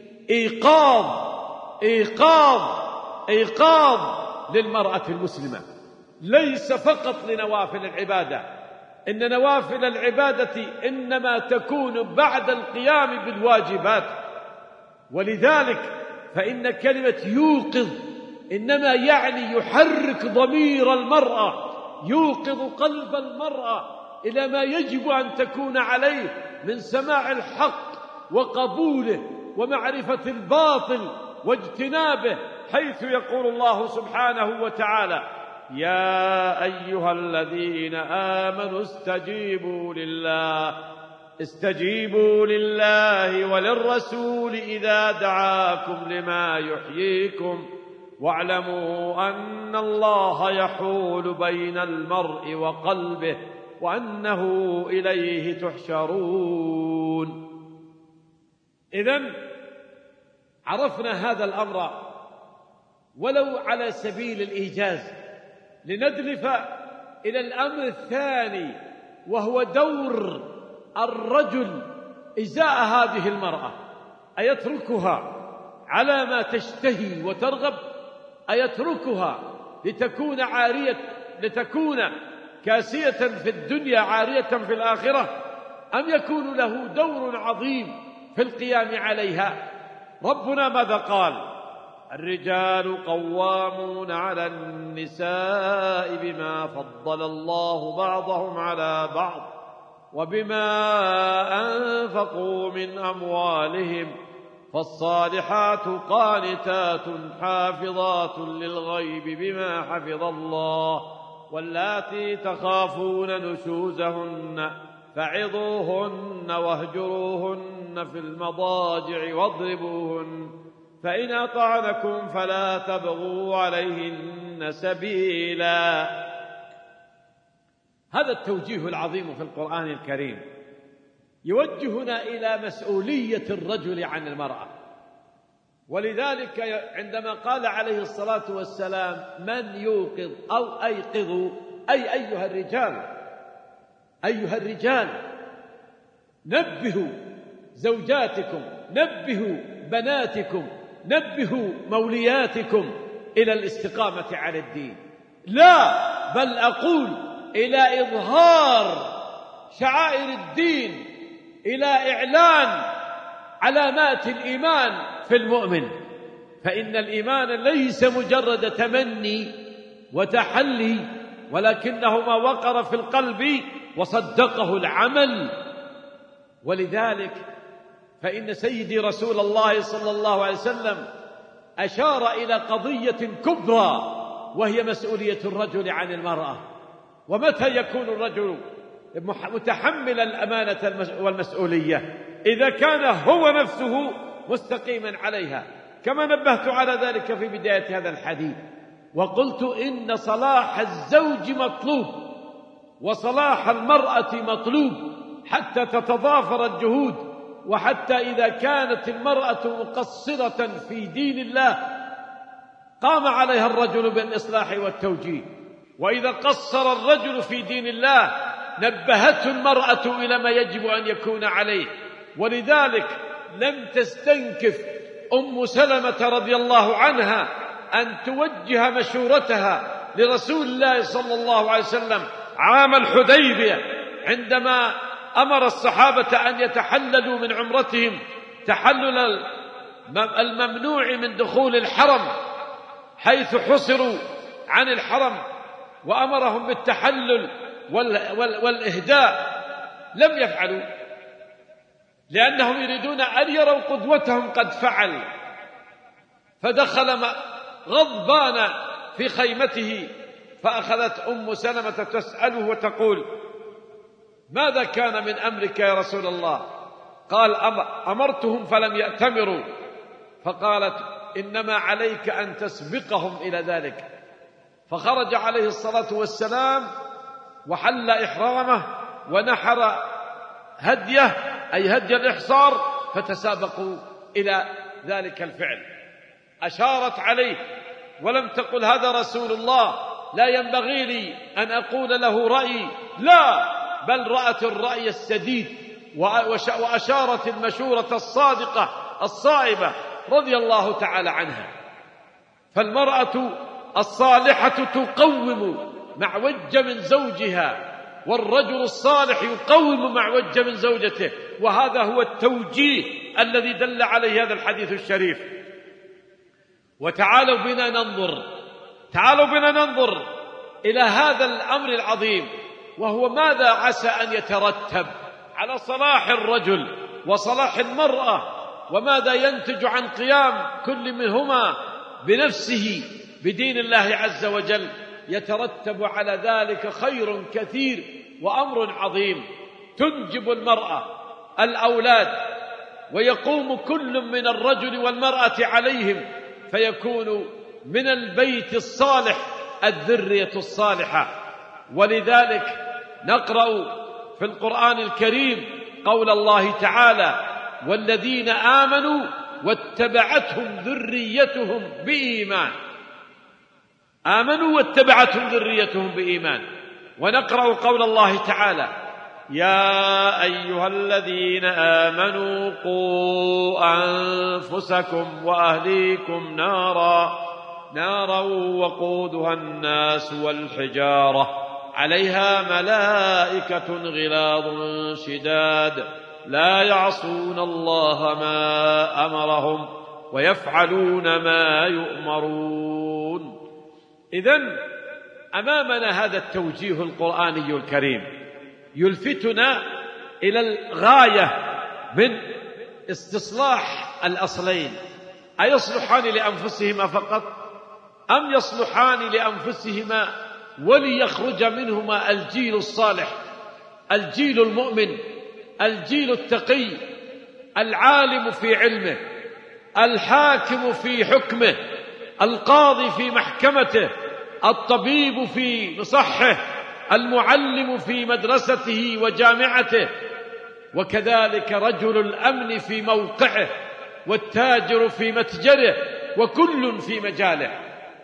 إيقاظ للمرأة المسلمة، ليس فقط لنوافل العبادة. إن نوافل العبادة إنما تكون بعد القيام بالواجبات. ولذلك فإن كلمة يوقظ إنما يعني يحرك ضمير المرأة، يوقظ قلب المرأة إلى ما يجب أن تكون عليه من سماع الحق وقبوله ومعرفة الباطل واجتنابه، حيث يقول الله سبحانه وتعالى: يا أيها الذين آمنوا استجيبوا لله وللرسول إذا دعاكم لما يحييكم واعلموا أن الله يحول بين المرء وقلبه وأنه إليه تحشرون. إذن عرفنا هذا الأمر ولو على سبيل الإيجاز، لندلف إلى الأمر الثاني، وهو دور الرجل إزاء هذه المرأة. أيتركها على ما تشتهي وترغب؟ أيتركها لتكون كاسية في الدنيا عارية في الآخرة؟ أم يكون له دور عظيم في القيام عليها؟ ربنا ماذا قال؟ الرجال قوامون على النساء بما فضل الله بعضهم على بعض وبما أنفقوا من أموالهم، فالصالحات قانتات حافظات للغيب بما حفظ الله، واللاتي تخافون نشوزهن فعظوهن واهجروهن في المضاجع واضربوهن، فإن أطعنكم فلا تبغوا عليهن سبيلا. هذا التوجيه العظيم في القرآن الكريم يوجهنا إلى مسؤولية الرجل عن المرأة. ولذلك عندما قال عليه الصلاة والسلام: من يوقظ أو أيقظوا، أي أيها الرجال نبهوا زوجاتكم، نبهوا بناتكم، نبهوا مولياتكم إلى الاستقامة على الدين، لا بل أقول إلى إظهار شعائر الدين، إلى إعلان علامات الإيمان في المؤمن. فإن الإيمان ليس مجرد تمني وتحلي، ولكنه ما وقر في القلب وصدقه العمل. ولذلك فإن سيدي رسول الله صلى الله عليه وسلم أشار إلى قضية كبرى، وهي مسؤولية الرجل عن المرأة. ومتى يكون الرجل متحمل الأمانة والمسؤولية؟ إذا كان هو نفسه مستقيما عليها، كما نبهت على ذلك في بداية هذا الحديث، وقلت إن صلاح الزوج مطلوب وصلاح المرأة مطلوب حتى تتضافر الجهود، وحتى إذا كانت المرأة مقصرة في دين الله قام عليها الرجل بالإصلاح والتوجيه. وإذا قصر الرجل في دين الله نبهته المرأة إلى ما يجب أن يكون عليه. ولذلك لم تستنكف أم سلمة رضي الله عنها أن توجه مشورتها لرسول الله صلى الله عليه وسلم عام الحديبية، عندما أمر الصحابة أن يتحللوا من عمرتهم تحلل الممنوع من دخول الحرم حيث حصروا عن الحرم، وأمرهم بالتحلل والإهداء، لم يفعلوا لأنهم يريدون أن يروا قدوتهم قد فعل. فدخل غضبان في خيمته، فأخذت أم سلمة تسأله وتقول: ماذا كان من أمرك يا رسول الله؟ قال: أمرتهم فلم يأتمروا. فقالت: إنما عليك أن تسبقهم إلى ذلك. فخرج عليه الصلاة والسلام وحل إحرامه ونحر هديه، أي هدي الإحصار، فتسابقوا إلى ذلك الفعل. أشارت عليه ولم تقل: هذا رسول الله لا ينبغي لي أن أقول له رأيي، لا، بل رأت الرأي السديد وأشارت المشورة الصادقة الصائبة رضي الله تعالى عنها. فالمرأة الصالحة تقوم معوج من زوجها، والرجل الصالح يقوم معوج من زوجته، وهذا هو التوجيه الذي دل عليه هذا الحديث الشريف. وتعالوا بنا ننظر إلى هذا الأمر العظيم، وهو ماذا عسى أن يترتب على صلاح الرجل وصلاح المرأة، وماذا ينتج عن قيام كل منهما بنفسه بدين الله عز وجل. يترتب على ذلك خير كثير وأمر عظيم. تنجب المرأة الأولاد، ويقوم كل من الرجل والمرأة عليهم، فيكون من البيت الصالح الذرية الصالحة. ولذلك نقرأ في القرآن الكريم قول الله تعالى: والذين آمنوا واتبعتهم ذريتهم بإيمان. آمنوا واتبعتهم ذريتهم بإيمان. ونقرأ قول الله تعالى: يا أيها الذين آمنوا قوا أنفسكم وأهليكم نارا وقودها الناس والحجارة عليها ملائكة غلاظ شداد لا يعصون الله ما أمرهم ويفعلون ما يؤمرون. إذن أمامنا هذا التوجيه القرآني الكريم يلفتنا إلى الغاية من استصلاح الأصلين: أيصلحان لأنفسهما فقط، أم يصلحان لأنفسهما وليخرج منهما الجيل الصالح، الجيل المؤمن، الجيل التقي، العالم في علمه، الحاكم في حكمه، القاضي في محكمته، الطبيب في مصحه، المعلم في مدرسته وجامعته، وكذلك رجل الأمن في موقعه، والتاجر في متجره، وكل في مجاله.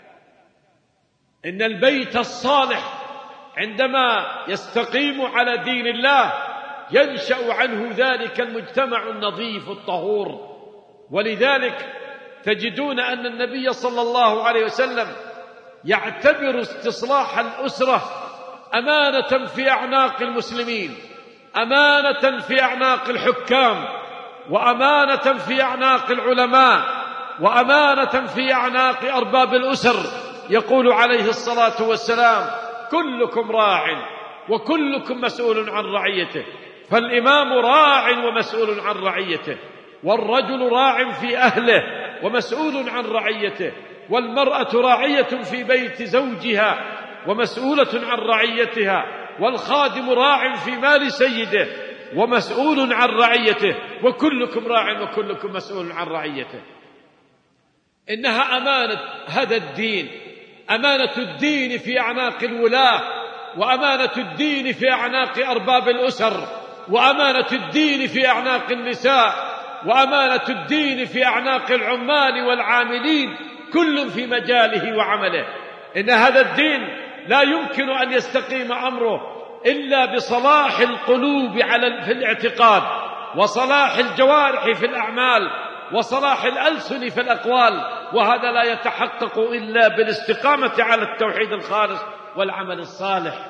إن البيت الصالح عندما يستقيم على دين الله ينشأ عنه ذلك المجتمع النظيف الطهور. ولذلك تجدون أن النبي صلى الله عليه وسلم يعتبر استصلاح الأسرة أمانة في أعناق المسلمين، أمانة في أعناق الحكام، وأمانة في أعناق العلماء، وأمانة في أعناق أرباب الأسر. يقول عليه الصلاة والسلام: كلكم راع وكلكم مسؤول عن رعيته. فالإمام راع ومسؤول عن رعيته، والرجل راع في أهله ومسؤول عن رعيته، والمرأة راعية في بيت زوجها ومسؤولة عن رعيتها، والخادم راع في مال سيده ومسؤول عن رعيته، وكلكم راع وكلكم مسؤول عن رعيته. إنها أمانة هذا الدين، أمانة الدين في أعناق الولاة، وأمانة الدين في أعناق أرباب الأسر، وأمانة الدين في أعناق النساء، وأمانة الدين في أعناق العمال والعاملين، كل في مجاله وعمله. إن هذا الدين لا يمكن أن يستقيم أمره إلا بصلاح القلوب في الاعتقاد، وصلاح الجوارح في الأعمال، وصلاح الألسن في الأقوال، وهذا لا يتحقق إلا بالاستقامة على التوحيد الخالص والعمل الصالح.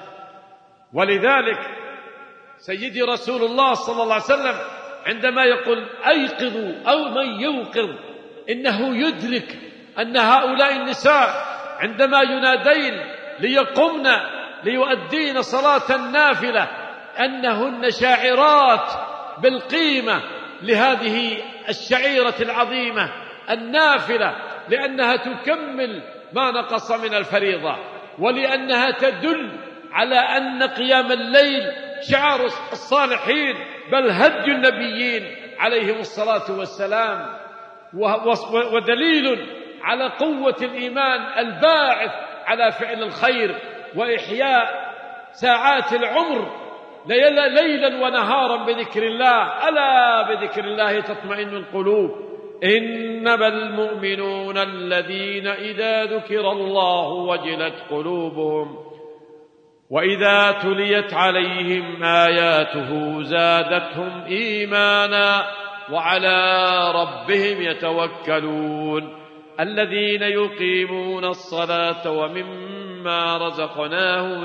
ولذلك سيدي رسول الله صلى الله عليه وسلم عندما يقول أيقظوا أو من يوقظ، إنه يدرك أن هؤلاء النساء عندما ينادين ليقمن ليؤدين صلاة النافلة أنهن شاعرات بالقيمة لهذه الشعيرة العظيمة النافلة، لأنها تكمل ما نقص من الفريضة، ولأنها تدل على أن قيام الليل شعار الصالحين بل هدي النبيين عليهم الصلاة والسلام، ودليل على قوة الإيمان الباعث على فعل الخير وإحياء ساعات العمر ليلا ونهارا بذكر الله. ألا بذكر الله تطمئن القلوب. إنما المؤمنون الذين إذا ذكر الله وجلت قلوبهم وإذا تليت عليهم آياته زادتهم إيمانا وعلى ربهم يتوكلون الذين يقيمون الصلاة ومما رزقناهم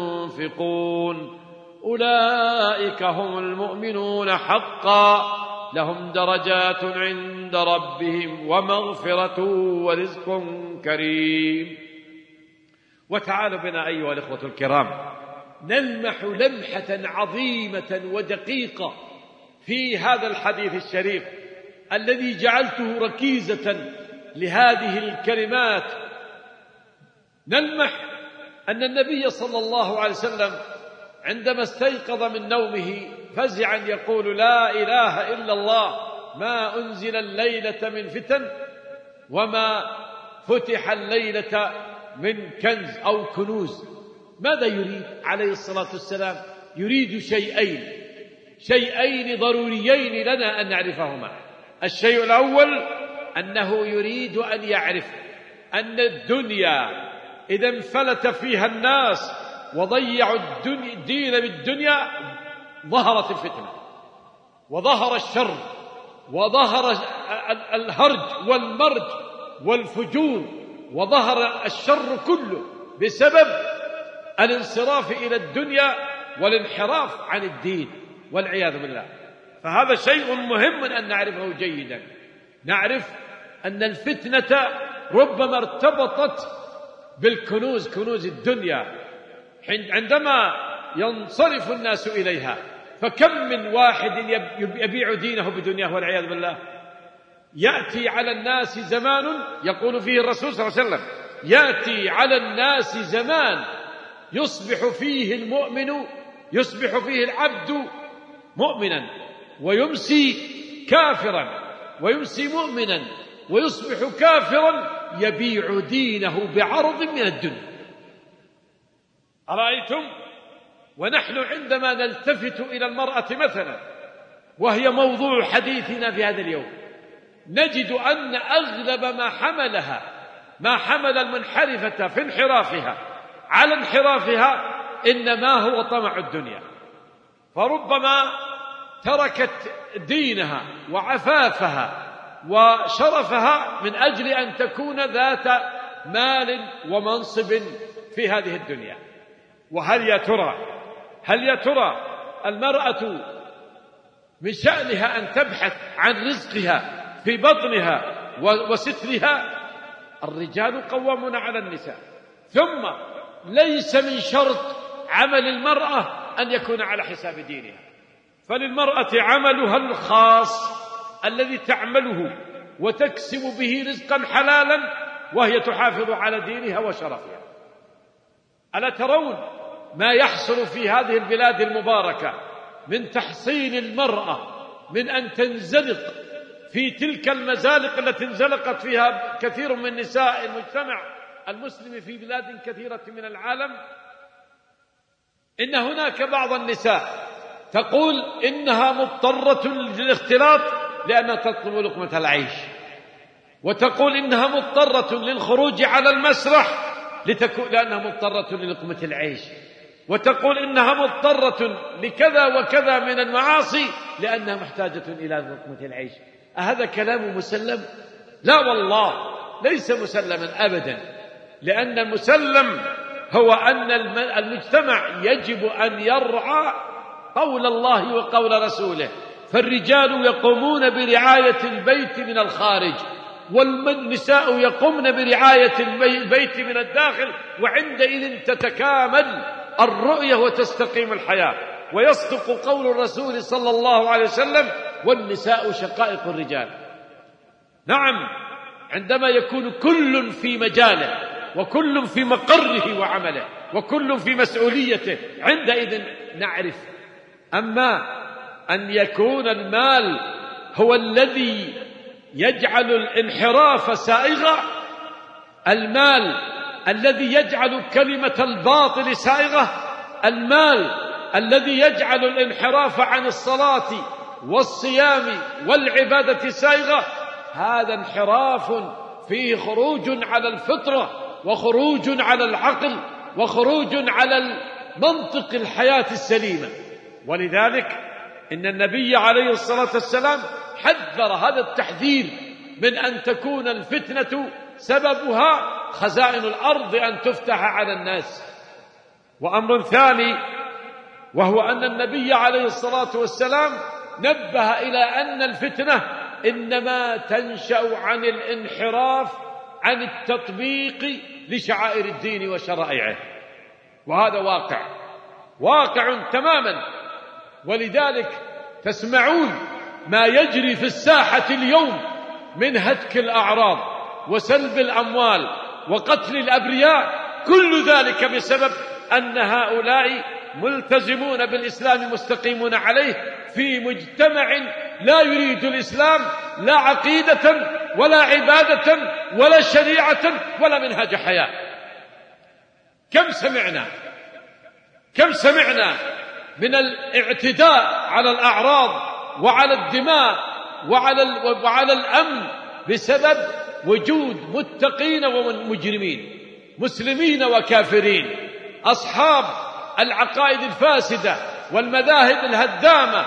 ينفقون أولئك هم المؤمنون حقا لهم درجات عند ربهم ومغفرة ورزق كريم. وتعالوا بنا أيها الإخوة الكرام نلمح لمحة عظيمة ودقيقة في هذا الحديث الشريف الذي جعلته ركيزة لهذه الكلمات. نلمح أن النبي صلى الله عليه وسلم عندما استيقظ من نومه فزعا يقول لا إله إلا الله ما أنزل الليلة من فتن وما فتح الليلة من كنز أو كنوز. ماذا يريد عليه الصلاة والسلام؟ يريد شيئين ضروريين لنا أن نعرفهما. الشيء الأول أنه يريد أن يعرف أن الدنيا إذا انفلت فيها الناس وضيعوا الدين بالدنيا ظهرت الفتنة وظهر الشر وظهر الهرج والمرج والفجور وظهر الشر كله بسبب الانصراف إلى الدنيا والانحراف عن الدين والعياذ بالله. فهذا شيء مهم أن نعرفه جيدا. نعرف أن الفتنة ربما ارتبطت بالكنوز، كنوز الدنيا، عندما ينصرف الناس إليها. فكم من واحد يبيع دينه بدنياه والعياذ بالله. يأتي على الناس زمان يقول فيه الرسول صلى الله عليه وسلم يأتي على الناس زمان يصبح فيه العبد مؤمنا ويمسي كافرا ويمسي مؤمنا ويصبح كافرا يبيع دينه بعرض من الدنيا. أرأيتم؟ ونحن عندما نلتفت إلى المرأة مثلا وهي موضوع حديثنا في هذا اليوم نجد أن أغلب ما حمل المنحرفة في انحرافها على انحرافها إنما هو طمع الدنيا. فربما تركت دينها وعفافها وشرفها من أجل أن تكون ذات مال ومنصب في هذه الدنيا. وهل يا ترى المرأة من شأنها أن تبحث عن رزقها في بطنها وسترها؟ الرجال قوامون على النساء. ثم ليس من شرط عمل المرأة أن يكون على حساب دينها، فللمرأة عملها الخاص الذي تعمله وتكسب به رزقا حلالا وهي تحافظ على دينها وشرفها. ألا ترون ما يحصل في هذه البلاد المباركة من تحصين المرأة من أن تنزلق في تلك المزالق التي انزلقت فيها كثير من نساء المجتمع المسلم في بلاد كثيرة من العالم؟ إن هناك بعض النساء تقول إنها مضطرة للاختلاط لأنها تطلب لقمة العيش، وتقول إنها مضطرة للخروج على المسرح لأنها مضطرة للقمة العيش، وتقول إنها مضطرة لكذا وكذا من المعاصي لأنها محتاجة إلى لقمة العيش. أهذا كلام مسلم؟ لا والله، ليس مسلما أبدا، لأن المسلم هو أن المجتمع يجب أن يرعى قول الله وقول رسوله، فالرجال يقومون برعاية البيت من الخارج، والنساء يقومن برعاية البيت من الداخل، وعندئذ تتكامل الرؤية وتستقيم الحياة، ويصدق قول الرسول صلى الله عليه وسلم: والنساء شقائق الرجال. نعم، عندما يكون كل في مجاله، وكل في مقره وعمله، وكل في مسؤوليته، عندئذ نعرف. أما أن يكون المال هو الذي يجعل الانحراف سائغا، المال الذي يجعل كلمة الباطل سائغة، المال الذي يجعل الانحراف عن الصلاة والصيام والعبادة سائغة، هذا انحراف فيه خروج على الفطرة، وخروج على العقل، وخروج على منطق الحياة السليمة. ولذلك إن النبي عليه الصلاة والسلام حذر هذا التحذير من أن تكون الفتنة سببها خزائن الأرض أن تفتح على الناس. وأمر ثاني، وهو أن النبي عليه الصلاة والسلام نبه إلى أن الفتنة إنما تنشأ عن الانحراف عن التطبيق لشعائر الدين وشرائعه، وهذا واقع تماما. ولذلك تسمعون ما يجري في الساحة اليوم من هتك الأعراض وسلب الأموال وقتل الأبرياء، كل ذلك بسبب أن هؤلاء ملتزمون بالإسلام مستقيمون عليه في مجتمع لا يريد الإسلام لا عقيدة ولا عبادة ولا شريعة ولا منهج حياة. كم سمعنا من الاعتداء على الأعراض وعلى الدماء وعلى الأمن بسبب وجود متقين ومجرمين، مسلمين وكافرين، أصحاب العقائد الفاسدة والمذاهب الهدامة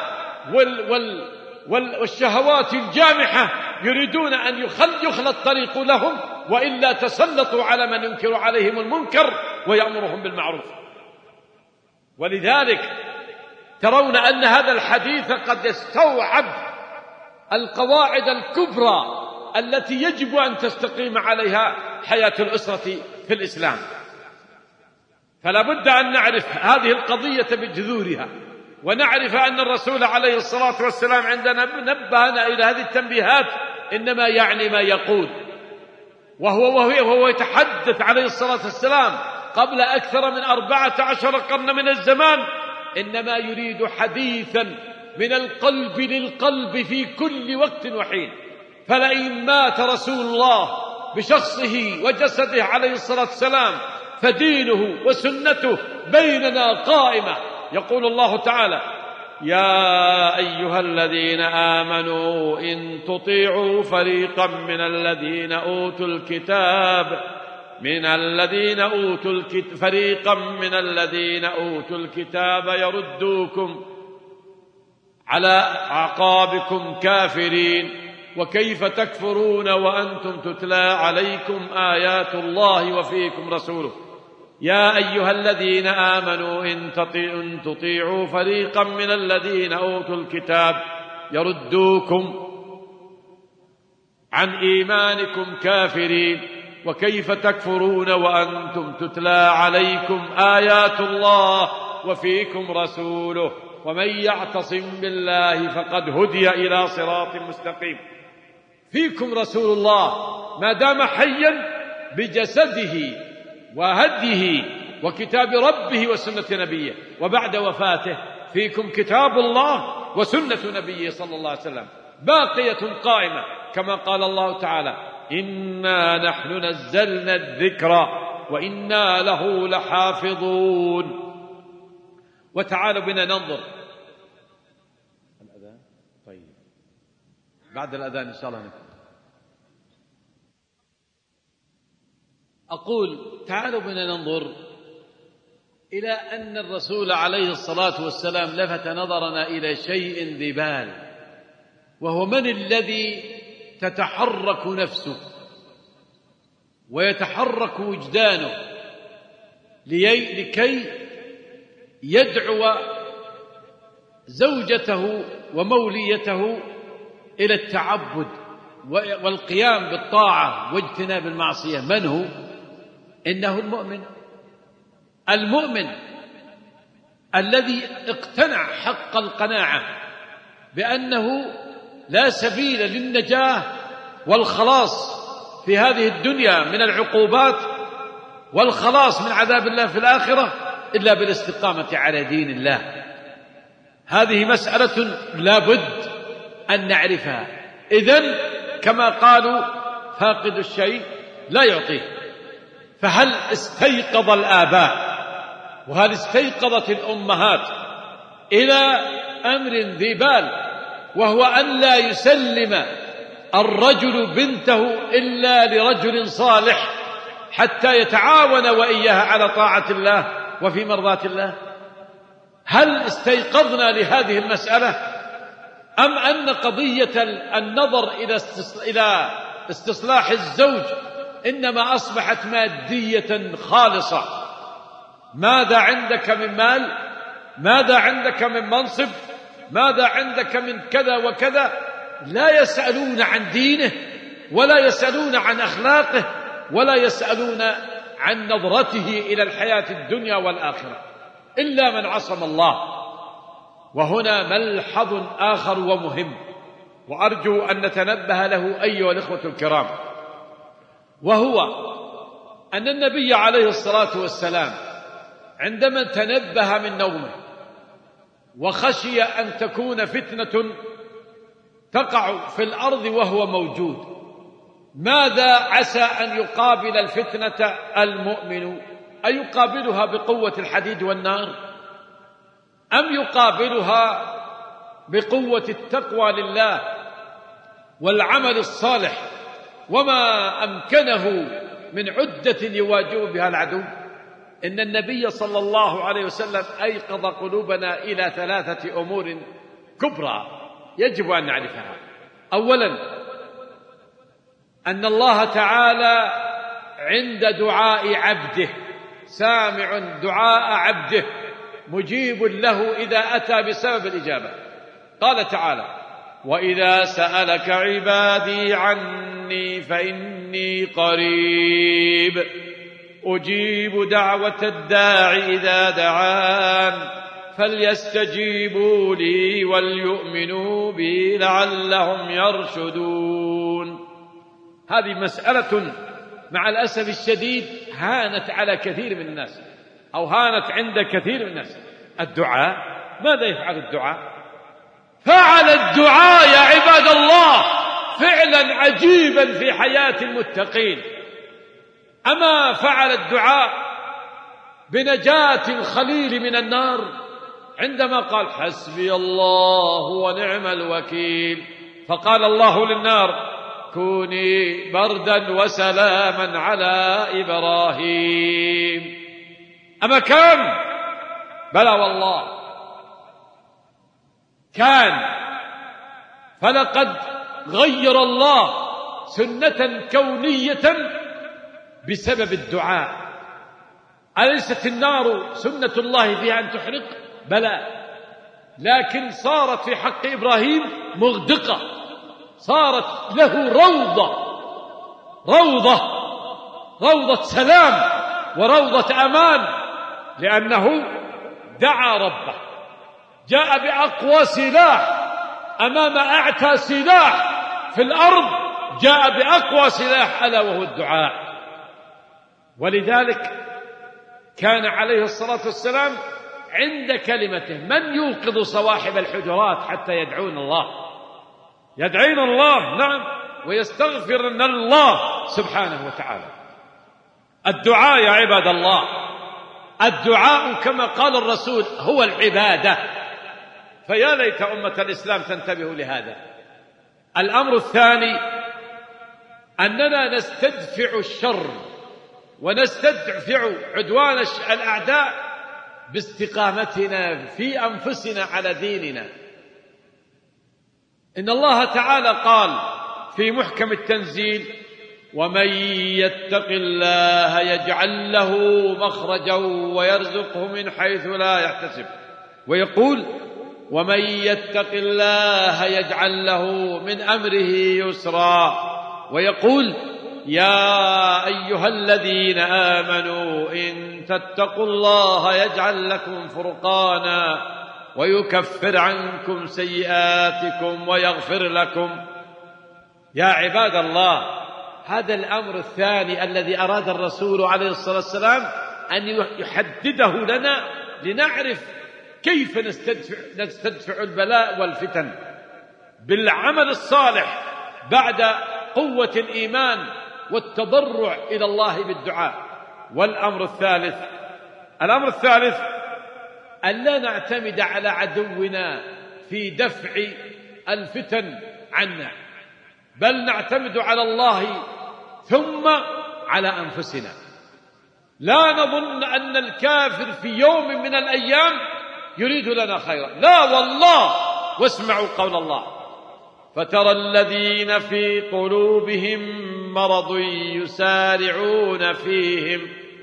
والشهوات الجامحة، يريدون أن يخلى الطريق لهم، وإلا تسلطوا على من ينكر عليهم المنكر ويأمرهم بالمعروف. ولذلك ترون أن هذا الحديث قد يستوعب القواعد الكبرى التي يجب أن تستقيم عليها حياة الأسرة في الإسلام. فلا بد أن نعرف هذه القضية بجذورها، ونعرف أن الرسول عليه الصلاة والسلام عندما نبهنا إلى هذه التنبيهات إنما يعني ما يقول، وهو يتحدث عليه الصلاة والسلام قبل أكثر من 14 قرن من الزمان، إنما يريد حديثا من القلب للقلب في كل وقت وحين. فلئن مات رسول الله بشخصه وجسده عليه الصلاة والسلام فدينه وسنته بيننا قائمة. يقول الله تعالى: يا أيها الذين آمنوا إن تطيعوا فريقا من الذين أوتوا الكتاب يردوكم على أعقابكم كافرين وكيف تكفرون وأنتم تتلى عليكم آيات الله وفيكم رسوله. يا أيها الذين آمنوا إن تطيعوا فريقا من الذين أوتوا الكتاب يردوكم عن إيمانكم كافرين وكيف تكفرون وأنتم تتلى عليكم آيات الله وفيكم رسوله ومن يعتصم بالله فقد هدي إلى صراط مستقيم. فيكم رسول الله ما دام حيا بجسده وهديه وكتاب ربه وسنة نبيه، وبعد وفاته فيكم كتاب الله وسنة نبيه صلى الله عليه وسلم باقية قائمة، كما قال الله تعالى: إنا نحن نزلنا الذكر وإنا له لحافظون. وتعالوا بنا ننظر الأذان. طيب بعد الأذان إن شاء الله نكمل. أقول تعالوا بنا ننظر إلى أن الرسول عليه الصلاة والسلام لفت نظرنا إلى شيء ذي بال، وهو من الذي تتحرك نفسه ويتحرك وجدانه لكي يدعو زوجته وموليته إلى التعبد والقيام بالطاعة واجتناب المعصية. من هو؟ إنه المؤمن الذي اقتنع حق القناعة بأنه لا سبيل للنجاة والخلاص في هذه الدنيا من العقوبات والخلاص من عذاب الله في الآخرة إلا بالاستقامة على دين الله. هذه مسألة لا بد أن نعرفها. إذن كما قالوا فاقد الشيء لا يعطيه. فهل استيقظ الآباء وهل استيقظت الأمهات إلى أمر ذي بال، وهو أن لا يسلم الرجل بنته إلا لرجل صالح حتى يتعاون وإياها على طاعة الله وفي مرضاة الله؟ هل استيقظنا لهذه المسألة، أم أن قضية النظر إلى استصلاح الزوج إنما أصبحت مادية خالصة؟ ماذا عندك من مال؟ ماذا عندك من منصب؟ ماذا عندك من كذا وكذا؟ لا يسألون عن دينه ولا يسألون عن أخلاقه ولا يسألون عن نظرته إلى الحياة الدنيا والآخرة إلا من عصم الله. وهنا ملحظ آخر ومهم وأرجو أن نتنبه له أيها الإخوة الكرام، وهو أن النبي عليه الصلاة والسلام عندما تنبه من نومه وخشي أن تكون فتنة تقع في الأرض وهو موجود، ماذا عسى أن يقابل الفتنة المؤمن؟ أيقابلها بقوة الحديد والنار، أم يقابلها بقوة التقوى لله والعمل الصالح وما أمكنه من عدة يواجه بها العدو؟ إن النبي صلى الله عليه وسلم أيقظ قلوبنا إلى 3 أمور كبرى يجب أن نعرفها. أولا، أن الله تعالى عند دعاء عبده سامع دعاء عبده مجيب له إذا أتى بسبب الإجابة. قال تعالى: وإذا سألك عبادي عني فإني قريب أجيب دعوة الداع إذا دعان فليستجيبوا لي وليؤمنوا بي لعلهم يرشدون. هذه مسألة مع الأسف الشديد هانت على كثير من الناس، أو هانت عند كثير من الناس. الدعاء، ماذا يفعل الدعاء؟ فعل الدعاء يا عباد الله فعلا عجيبا في حياة المتقين. أما فعل الدعاء بنجاة الخليل من النار عندما قال: حسبي الله ونعم الوكيل، فقال الله للنار: كوني بردا وسلاما على إبراهيم. أما كان؟ بلى والله كان. فلقد غير الله سنة كونية بسبب الدعاء. أليست النار سنة الله فيها أن تحرق؟ بلى، لكن صارت في حق إبراهيم مغدقة، صارت له روضة سلام وروضة أمان، لأنه دعا ربه، جاء بأقوى سلاح أمام أعتى سلاح في الأرض، جاء بأقوى سلاح ألا وهو الدعاء. ولذلك كان عليه الصلاة والسلام عند كلمته من يوقظ صواحب الحجرات حتى يدعون الله، يدعين الله، نعم، ويستغفرن الله سبحانه وتعالى. الدعاء يا عباد الله، الدعاء كما قال الرسول هو العبادة، فيا ليت أمة الإسلام تنتبه لهذا. الأمر الثاني أننا نستدفع الشر ونستدفع عدوان الأعداء باستقامتنا في أنفسنا على ديننا. إن الله تعالى قال في محكم التنزيل: ومن يتق الله يجعل له مخرجا ويرزقه من حيث لا يحتسب. ويقول: ومن يتق الله يجعل له من أمره يسرا. ويقول: يا أيها الذين آمنوا إن تتقوا الله يجعل لكم فرقانا ويكفر عنكم سيئاتكم ويغفر لكم. يا عباد الله، هذا الأمر الثاني الذي أراد الرسول عليه الصلاة والسلام أن يحدده لنا لنعرف كيف نستدفع البلاء والفتن بالعمل الصالح بعد قوة الإيمان والتضرع إلى الله بالدعاء. والأمر الثالث أن لا نعتمد على عدونا في دفع الفتن عنا، بل نعتمد على الله ثم على أنفسنا. لا نظن أن الكافر في يوم من الأيام يريد لنا خيرا، لا والله. واسمعوا قول الله: فترى الذين في قلوبهم مرض يسارعون فيهم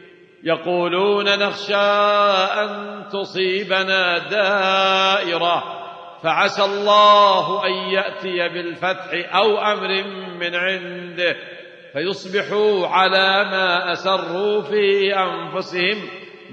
يقولون نخشى أن تصيبنا دائرة فعسى الله أن يأتي بالفتح أو أمر من عنده فيصبحوا على ما أسروا في أنفسهم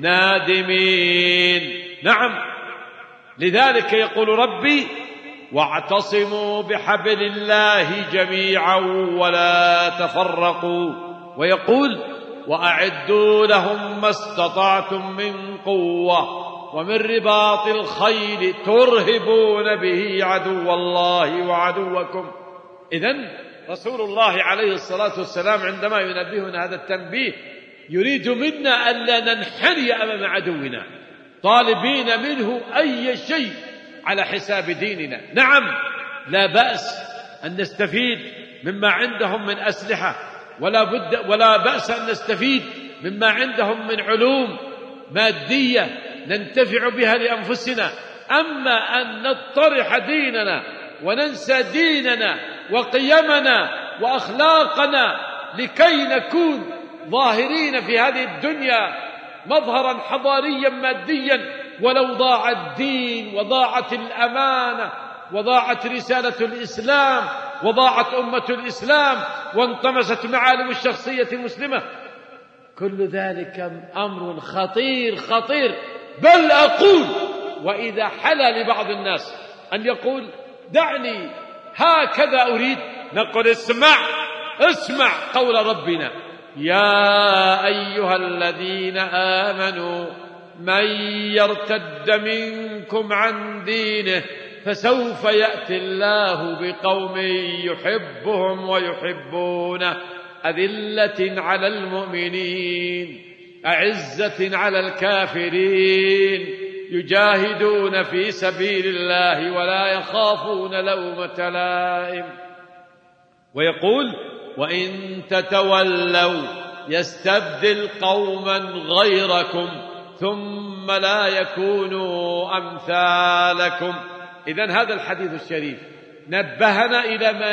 نادمين. نعم، لذلك يقول ربي: واعتصموا بحبل الله جميعا ولا تفرقوا. ويقول: وأعدوا لهم ما استطعتم من قوة ومن رباط الخيل ترهبون به عدو الله وعدوكم. إذن رسول الله عليه الصلاة والسلام عندما ينبهنا هذا التنبيه يريد منا ألا ننحني أمام عدونا طالبين منه أي شيء على حساب ديننا. نعم، لا بأس أن نستفيد مما عندهم من أسلحة، ولا بأس أن نستفيد مما عندهم من علوم مادية ننتفع بها لأنفسنا. أما أن نطرح ديننا وننسى ديننا وقيمنا وأخلاقنا لكي نكون ظاهرين في هذه الدنيا مظهرا حضاريا ماديا، ولو ضاع الدين وضاعت الأمانة وضاعت رسالة الإسلام وضاعت أمة الإسلام وانطمست معالم الشخصية المسلمة، كل ذلك أمر خطير خطير. بل أقول: وإذا حل لبعض الناس أن يقول دعني هكذا أريد، نقول: اسمع قول ربنا: يا أيها الذين آمنوا من يرتد منكم عن دينه فسوف يأتي الله بقوم يحبهم ويحبونه أذلة على المؤمنين أعزة على الكافرين يجاهدون في سبيل الله ولا يخافون لومة لائم. ويقول: وإن تتولوا يستبدل قوما غيركم ثم لا يكونوا أمثالكم. إذن هذا الحديث الشريف نبهنا إلى ما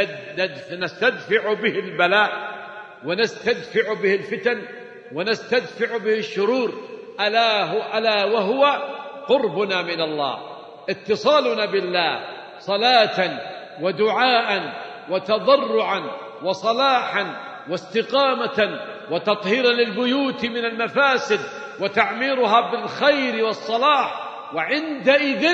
نستدفع به البلاء ونستدفع به الفتن ونستدفع به الشرور، ألا وهو قربنا من الله، اتصالنا بالله صلاة ودعاء وتضرعا وصلاحا واستقامة وتطهيرا للبيوت من المفاسد وتعميرها بالخير والصلاح. وعندئذ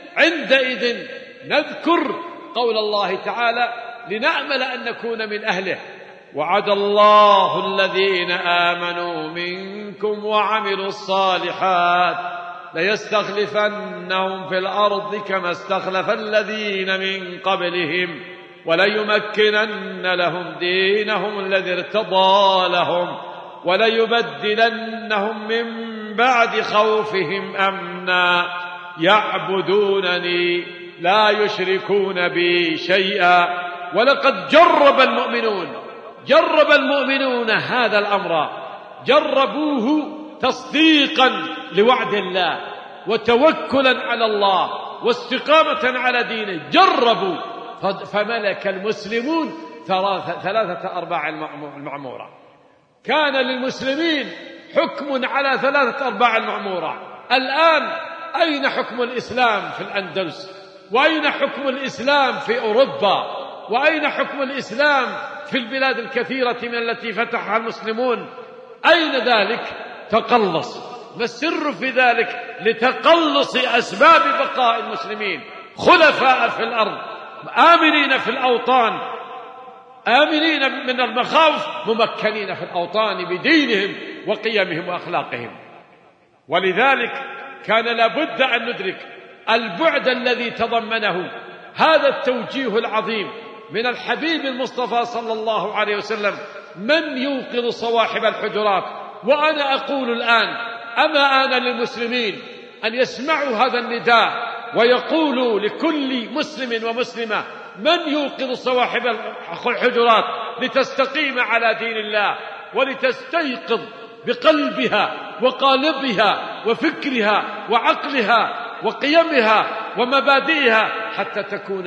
نذكر قول الله تعالى لنأمل أن نكون من أهله: وعد الله الذين آمنوا منكم وعملوا الصالحات ليستخلفنهم في الأرض كما استخلف الذين من قبلهم وليمكنن لهم دينهم الذي ارتضى لهم وليبدلنهم من بعد خوفهم أمنا يعبدونني لا يشركون بي شيئا. ولقد جرب المؤمنون هذا الأمر جربوه تصديقا لوعد الله وتوكلا على الله واستقامة على دينه، جربوا فملك المسلمون 3/4 المعمورة. كان للمسلمين حكم على 3/4 المعمورة. الآن أين حكم الإسلام في الأندلس؟ وأين حكم الإسلام في أوروبا؟ وأين حكم الإسلام في البلاد الكثيرة من التي فتحها المسلمون؟ أين ذلك؟ تقلص. ما السر في ذلك؟ لتقلص أسباب بقاء المسلمين خلفاء في الأرض، آمنين في الأوطان، آمنين من المخاوف، ممكنين في الأوطان بدينهم وقيمهم وأخلاقهم. ولذلك كان لابد أن ندرك البعد الذي تضمنه هذا التوجيه العظيم من الحبيب المصطفى صلى الله عليه وسلم: من يوقظ صواحب الحجرات. وأنا أقول الآن: أما آن للمسلمين أن يسمعوا هذا النداء ويقولوا لكل مسلم ومسلمة: من يوقظ صواحب الحجرات لتستقيم على دين الله ولتستيقظ بقلبها وقالبها وفكرها وعقلها وقيمها ومبادئها حتى تكون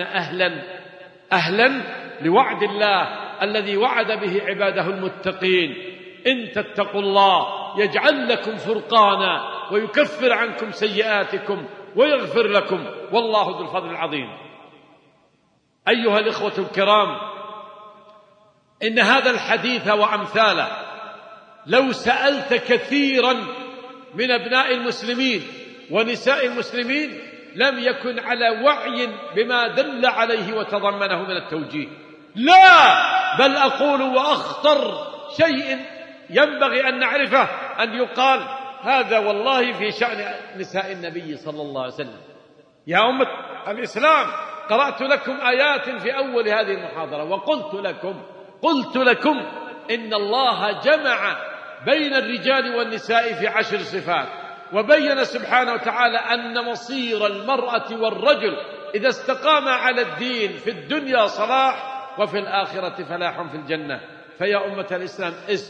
أهلا لوعد الله الذي وعد به عباده المتقين: إن تتقوا الله يجعل لكم فرقانا ويكفر عنكم سيئاتكم ويغفر لكم والله ذو الفضل العظيم. أيها الإخوة الكرام، إن هذا الحديث وأمثاله لو سألت كثيرا من أبناء المسلمين ونساء المسلمين لم يكن على وعي بما دل عليه وتضمنه من التوجيه. لا، بل أقول وأخطر شيء ينبغي أن نعرفه أن يقال: هذا والله في شأن نساء النبي صلى الله عليه وسلم. يا أمة الإسلام، قرأت لكم آيات في أول هذه المحاضرة وقلت لكم إن الله جمع بين الرجال والنساء في 10 صفات، وبين سبحانه وتعالى أن مصير المرأة والرجل إذا استقام على الدين في الدنيا صلاح وفي الآخرة فلاح في الجنة. فيا أمة الإسلام،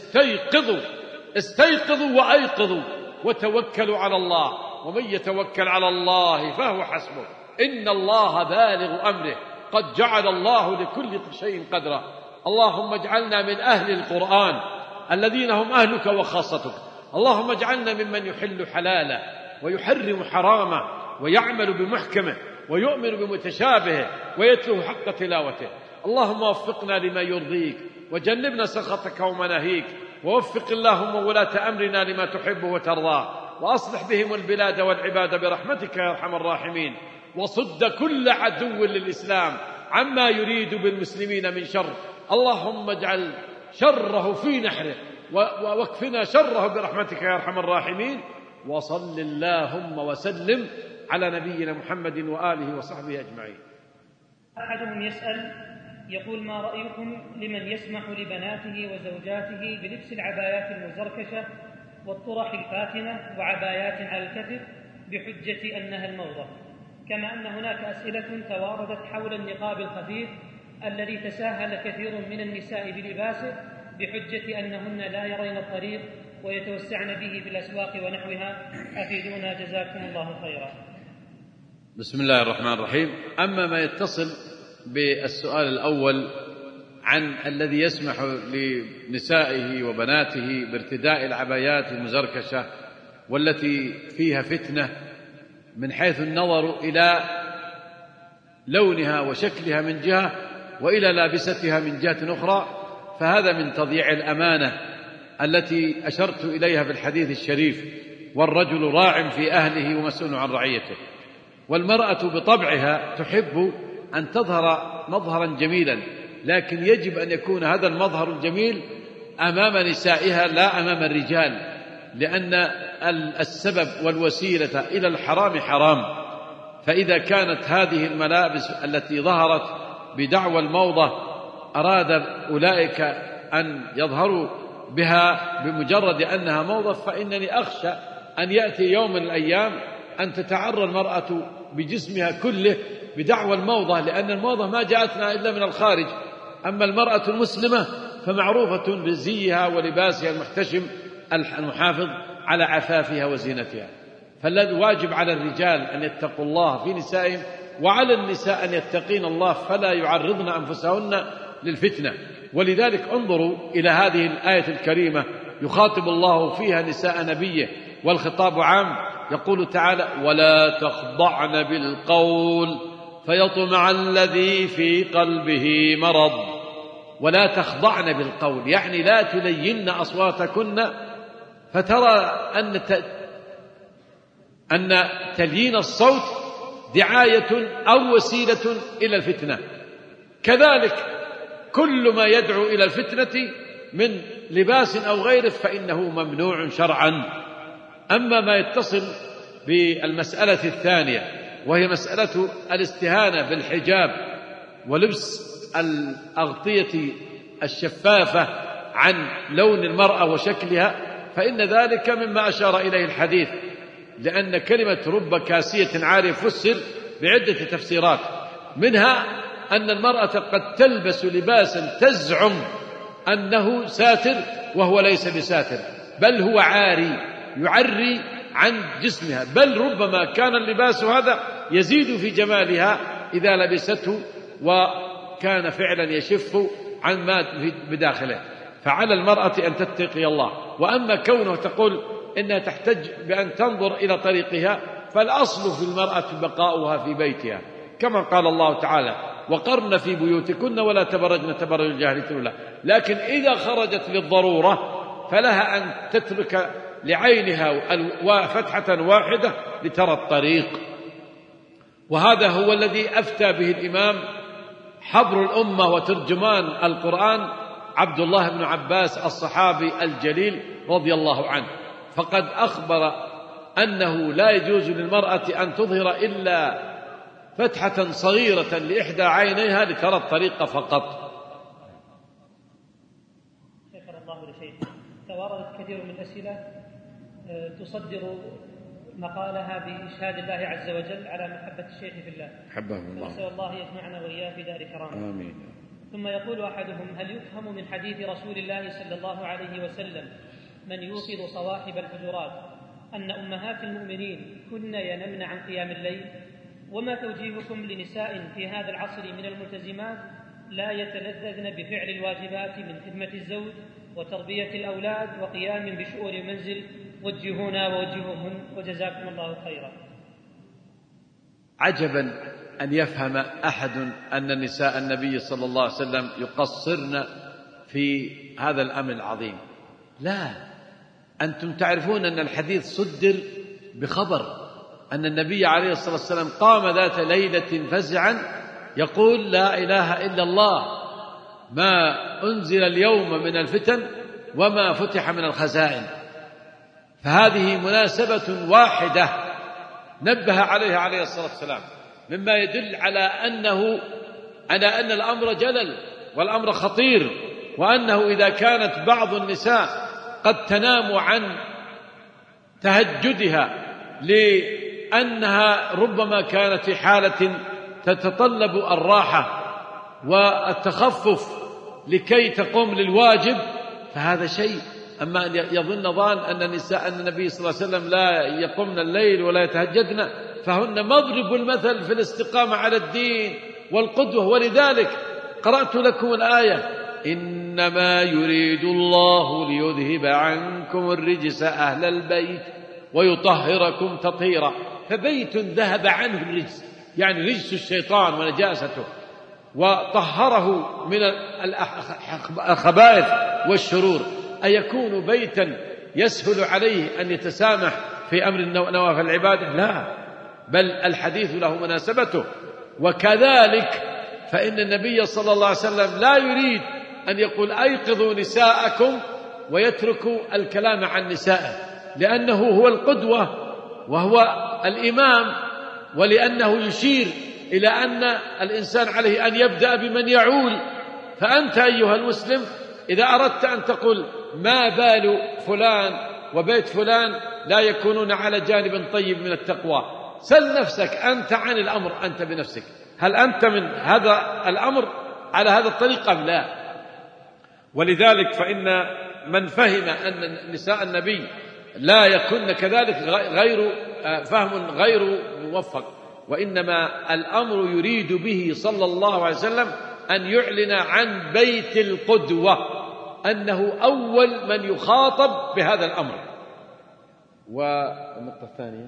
استيقظوا وأيقظوا وتوكلوا على الله، ومن يتوكل على الله فهو حسبه، إن الله بالغ أمره، قد جعل الله لكل شيء قدرا. اللهم اجعلنا من أهل القرآن الذين هم أهلك وخاصتك. اللهم اجعلنا ممن يحل حلاله ويحرم حرامه ويعمل بمحكمه ويؤمن بمتشابهه ويتلو حق تلاوته. اللهم وفقنا لما يرضيك وجنبنا سخطك ومناهيك، ووفق اللهم ولاة أمرنا لما تحبه وترضاه، وأصلح بهم البلاد والعباد برحمتك يا أرحم الراحمين، وصد كل عدو للإسلام عما يريد بالمسلمين من شر. اللهم اجعل شره في نحره واكفنا شره برحمتك يا أرحم الراحمين. وصل اللهم وسلم على نبينا محمد وآله وصحبه أجمعين. أحدهم يسأل يقول: ما رأيكم لمن يسمح لبناته وزوجاته بلبس العبايات المزركشة والطرح الفاتنة وعبايات على الكتف بحجة أنها الموضة، كما أن هناك أسئلة تواردت حول النقاب الخفيف الذي تساهل كثير من النساء بلباسه بحجة أنهن لا يرين الطريق ويتوسعن به في الأسواق ونحوها، أفيدونا جزاكم الله خيرا. بسم الله الرحمن الرحيم. أما ما يتصل بالسؤال الأول عن الذي يسمح لنسائه وبناته بارتداء العبايات المزركشة والتي فيها فتنة من حيث النظر إلى لونها وشكلها من جهة وإلى لابستها من جهة أخرى، فهذا من تضييع الأمانة التي أشرت إليها في الحديث الشريف: والرجل راع في أهله ومسؤول عن رعيته. والمرأة بطبعها تحب أن تظهر مظهرا جميلا، لكن يجب أن يكون هذا المظهر الجميل أمام نسائها لا أمام الرجال، لأن السبب والوسيلة إلى الحرام حرام. فإذا كانت هذه الملابس التي ظهرت بدعوى الموضة أراد أولئك أن يظهروا بها بمجرد أنها موضة، فإنني أخشى أن يأتي يوم من الأيام أن تتعرى المرأة بجسمها كله بدعوى الموضة، لأن الموضة ما جاءتنا إلا من الخارج. أما المرأة المسلمة فمعروفة بزيها ولباسها المحتشم المحافظ على عفافها وزينتها. فالذي واجب على الرجال أن يتقوا الله في نسائهم، وعلى النساء أن يتقين الله فلا يعرضن أنفسهن للفتنة. ولذلك انظروا إلى هذه الآية الكريمة يخاطب الله فيها نساء نبيه والخطاب عام. يقول تعالى: ولا تخضعن بالقول فيطمع الذي في قلبه مرض. ولا تخضعن بالقول يعني لا تلين أصواتكن، فترى أن تليين الصوت دعاية أو وسيلة إلى الفتنة. كذلك كل ما يدعو إلى الفتنة من لباس أو غيره فإنه ممنوع شرعا. أما ما يتصل بالمسألة الثانية وهي مسألة الاستهانة بالحجاب ولبس الأغطية الشفافة عن لون المرأة وشكلها، فإن ذلك مما أشار إليه الحديث، لأن كلمة رب كاسية عارية فسر بعدة تفسيرات، منها أن المرأة قد تلبس لباسا تزعم أنه ساتر وهو ليس بساتر، بل هو عاري يعري عن جسمها، بل ربما كان اللباس هذا يزيد في جمالها إذا لبسته وكان فعلا يشف عن ما بداخله. فعلى المرأة أن تتقي الله. وأما كونه تقول إنها تحتج بأن تنظر إلى طريقها، فالأصل في المرأة بقاؤها في بيتها، كما قال الله تعالى: وقرن في بيوتكن ولا تبرجن تبرج الجاهلية الأولى. لكن إذا خرجت للضرورة فلها أن تترك لعينها فتحة واحدة لترى الطريق. وهذا هو الذي أفتى به الإمام حبر الأمة وترجمان القرآن عبد الله بن عباس الصحابي الجليل رضي الله عنه، فقد أخبر أنه لا يجوز للمرأة أن تظهر إلا فتحة صغيرة لإحدى عينيها لترى الطريق فقط. شكر الله لشيخ. تواردت كثير من الأسئلة تصدر مقالها بإشهاد الله عز وجل على محبة الشيخ في الله، حبه الله، نسأل الله يجمعنا وإياه في دار كرامة. آمين. ثم يقول أحدهم: هل يفهم من حديث رسول الله صلى الله عليه وسلم من يوقظ صواحب الحجرات أن أمهات المؤمنين كن ينمن عن قيام الليل؟ وما توجيهكم لنساء في هذا العصر من الملتزمات لا يتلذذن بفعل الواجبات من خدمة الزوج وتربية الأولاد وقيام بشؤون المنزل؟ وجهونا ووجهوهن وجزاكم الله خيرا. عجبا أن يفهم أحد أن نساء النبي صلى الله عليه وسلم يقصرن في هذا الأمر العظيم. لا، أنتم تعرفون أن الحديث صدر بخبر أن النبي عليه الصلاة والسلام قام ذات ليلة فزعا يقول: لا إله إلا الله، ما أنزل اليوم من الفتن وما فتح من الخزائن. فهذه مناسبة واحدة نبه عليها عليه الصلاة والسلام، مما يدل على أن الأمر جلل والأمر خطير، وأنه إذا كانت بعض النساء قد تنام عن تهجدها لأنها ربما كانت في حالة تتطلب الراحة والتخفف لكي تقوم للواجب، فهذا شيء. أما أن يظن ظان أن النبي صلى الله عليه وسلم لا يقومن الليل ولا يتهجدن، فهن مضرب المثل في الاستقامة على الدين والقدوة. ولذلك قرأت لكم الآية: إنما يريد الله ليذهب عنكم الرجس أهل البيت ويطهركم تطهيرا. فبيت ذهب عنه الرجس يعني رجس الشيطان ونجاسته، وطهره من الخبائث والشرور، أيكون بيتا يسهل عليه أن يتسامح في أمر نوافل العبادة؟ لا، بل الحديث له مناسبته. وكذلك فإن النبي صلى الله عليه وسلم لا يريد أن يقول: أيقظوا نساءكم ويتركوا الكلام عن نسائه، لأنه هو القدوة وهو الإمام، ولأنه يشير إلى أن الإنسان عليه أن يبدأ بمن يعول. فأنت أيها المسلم إذا أردت أن تقول ما بال فلان وبيت فلان لا يكونون على جانب طيب من التقوى، سل نفسك أنت عن الأمر، أنت بنفسك، هل أنت من هذا الأمر على هذا الطريق أم لا؟ ولذلك فإن من فهم أن نساء النبي لا يكن كذلك غير فهم غير موفق، وإنما الأمر يريد به صلى الله عليه وسلم أن يعلن عن بيت القدوة أنه أول من يخاطب بهذا الأمر. والنقطة الثانية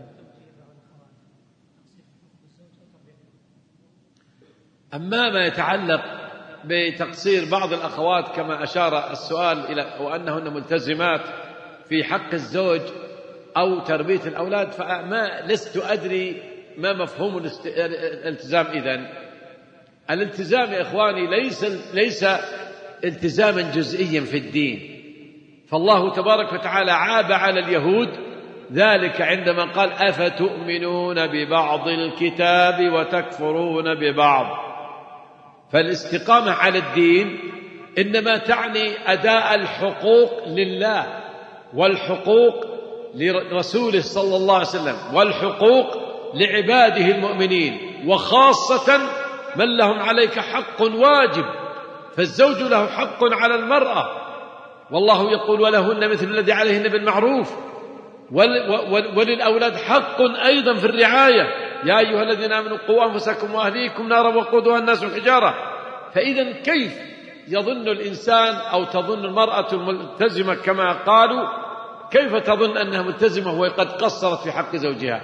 أما ما يتعلق بتقصير بعض الأخوات كما أشار السؤال إلى وأنهن ملتزمات في حق الزوج أو تربية الأولاد، فما لست أدري ما مفهوم الالتزام. إذن الالتزام يا إخواني ليس التزاما جزئيا في الدين، فالله تبارك وتعالى عاب على اليهود ذلك عندما قال أفتؤمنون ببعض الكتاب وتكفرون ببعض. فالاستقامة على الدين إنما تعني أداء الحقوق لله والحقوق لرسوله صلى الله عليه وسلم والحقوق لعباده المؤمنين، وخاصة من لهم عليك حق واجب، فالزوج له حق على المرأة، والله يقول ولهن مثل الذي عليهن بالمعروف، وللأولاد حق أيضا في الرعاية، يا أيها الذين آمنوا قوا أنفسكم وأهليكم نارا وقودها الناس والحجارة. فإذا كيف يظن الإنسان أو تظن المرأة الملتزمة كما قالوا، كيف تظن أنها ملتزمة وهي قد قصرت في حق زوجها؟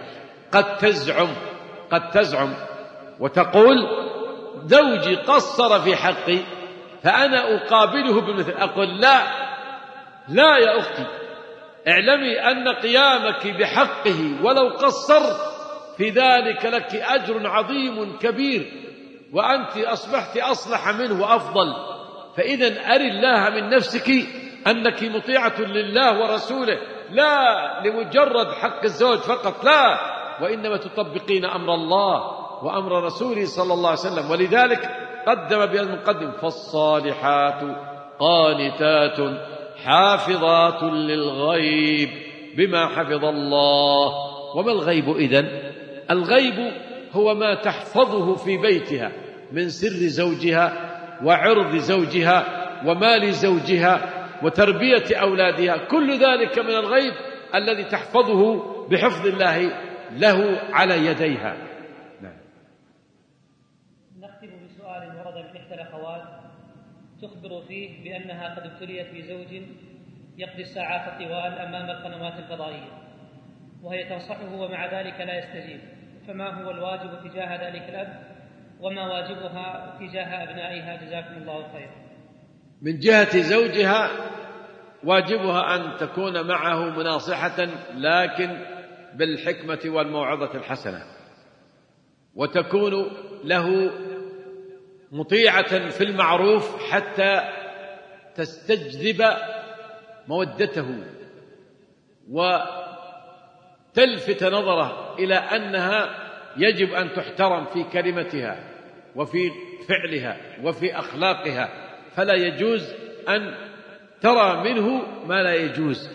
قد تزعم وتقول زوجي قصر في حقي فأنا أقابله بالمثل. أقول لا يا أختي، اعلمي أن قيامك بحقه ولو قصر في ذلك لك أجر عظيم كبير، وأنت أصبحت أصلح منه وأفضل. فإذا أري الله من نفسك أنك مطيعة لله ورسوله، لا لمجرد حق الزوج فقط، لا، وإنما تطبقين أمر الله وأمر رسوله صلى الله عليه وسلم. ولذلك قدم بهذا المقدم فالصالحات قانتات حافظات للغيب بما حفظ الله. وما الغيب إذن؟ الغيب هو ما تحفظه في بيتها من سر زوجها وعرض زوجها ومال زوجها وتربية أولادها، كل ذلك من الغيب الذي تحفظه بحفظ الله له على يديها. نختم بسؤال ورد من إحدى الأخوات تخبر فيه بأنها قد ابتليت بزوج يقضي الساعات الطوال أمام القنوات الفضائية، وهي تنصحه ومع ذلك لا يستجيب، فما هو الواجب تجاه ذلك الأب وما واجبها تجاه أبنائها؟ جزاكم الله خيرا. من جهة زوجها واجبها أن تكون معه مناصحة لكن بالحكمة والموعظة الحسنة، وتكون له مطيعة في المعروف حتى تستجذب مودته وتلفت نظره إلى أنها يجب أن تحترم في كلمتها وفي فعلها وفي أخلاقها، فلا يجوز أن ترى منه ما لا يجوز.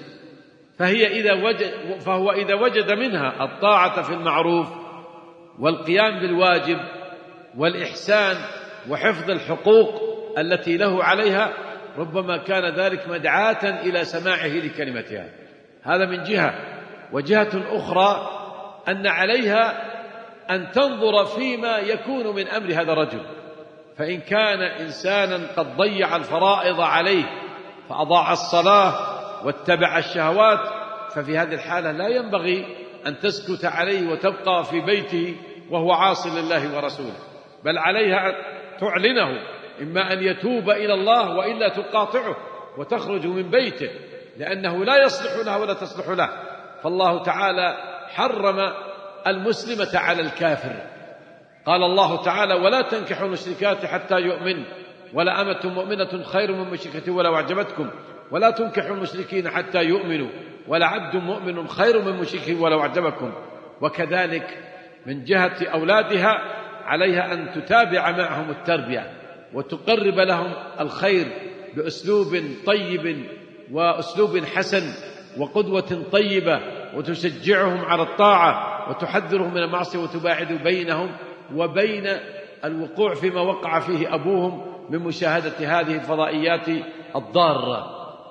فهو إذا وجد منها الطاعة في المعروف والقيام بالواجب والإحسان وحفظ الحقوق التي له عليها، ربما كان ذلك مدعاة إلى سماعه لكلمتها. هذا من جهة. وجهة أخرى أن عليها أن تنظر فيما يكون من أمر هذا الرجل، فإن كان إنسانا قد ضيع الفرائض عليه فأضاع الصلاة واتبع الشهوات، ففي هذه الحالة لا ينبغي أن تسكت عليه وتبقى في بيته وهو عاصي لله ورسوله، بل عليها أن تعلنه، إما أن يتوب إلى الله وإلا تقاطعه وتخرج من بيته، لأنه لا يصلح لها ولا تصلح له. فالله تعالى حرم المسلمة على الكافر. قال الله تعالى ولا تنكحوا المشركات حتى يؤمن ولا أمة مؤمنة خير من مشركة ولو أعجبتكم ولا تنكحوا المشركين حتى يؤمنوا ولا عبد مؤمن خير من مشرك ولو أعجبكم. وكذلك من جهة أولادها عليها أن تتابع معهم التربية وتقرب لهم الخير بأسلوب طيب وأسلوب حسن وقدوة طيبة، وتشجعهم على الطاعة وتحذرهم من المعصية وتباعد بينهم وبين الوقوع فيما وقع فيه أبوهم من مشاهدة هذه الفضائيات الضارة.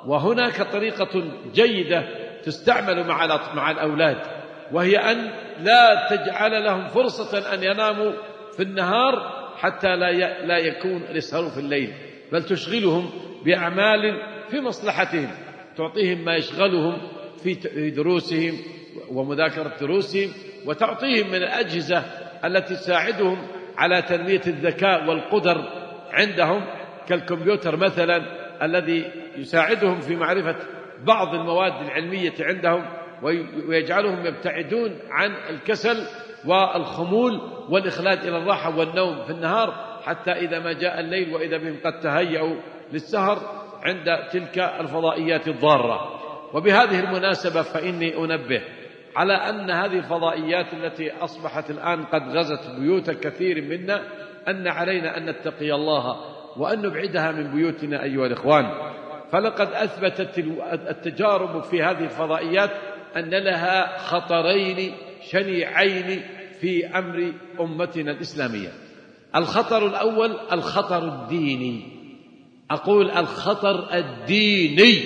وهناك طريقة جيدة تستعمل مع الأولاد، وهي أن لا تجعل لهم فرصة أن يناموا في النهار حتى لا يكون يسهروا في الليل، بل تشغلهم بأعمال في مصلحتهم، تعطيهم ما يشغلهم في دروسهم ومذاكرة دروسهم، وتعطيهم من الأجهزة التي تساعدهم على تنمية الذكاء والقدر عندهم، كالكمبيوتر مثلا الذي يساعدهم في معرفة بعض المواد العلمية عندهم، ويجعلهم يبتعدون عن الكسل والخمول والإخلاد إلى الراحة والنوم في النهار، حتى إذا ما جاء الليل وإذا بهم قد تهيأوا للسهر عند تلك الفضائيات الضارة. وبهذه المناسبة فإني أنبه على أن هذه الفضائيات التي أصبحت الآن قد غزت بيوت كثير منا، أن علينا أن نتقي الله وأن نبعدها من بيوتنا أيها الإخوان. فلقد أثبتت التجارب في هذه الفضائيات أن لها خطرين شنيعين في أمر أمتنا الإسلامية. الخطر الأول الخطر الديني، أقول الخطر الديني،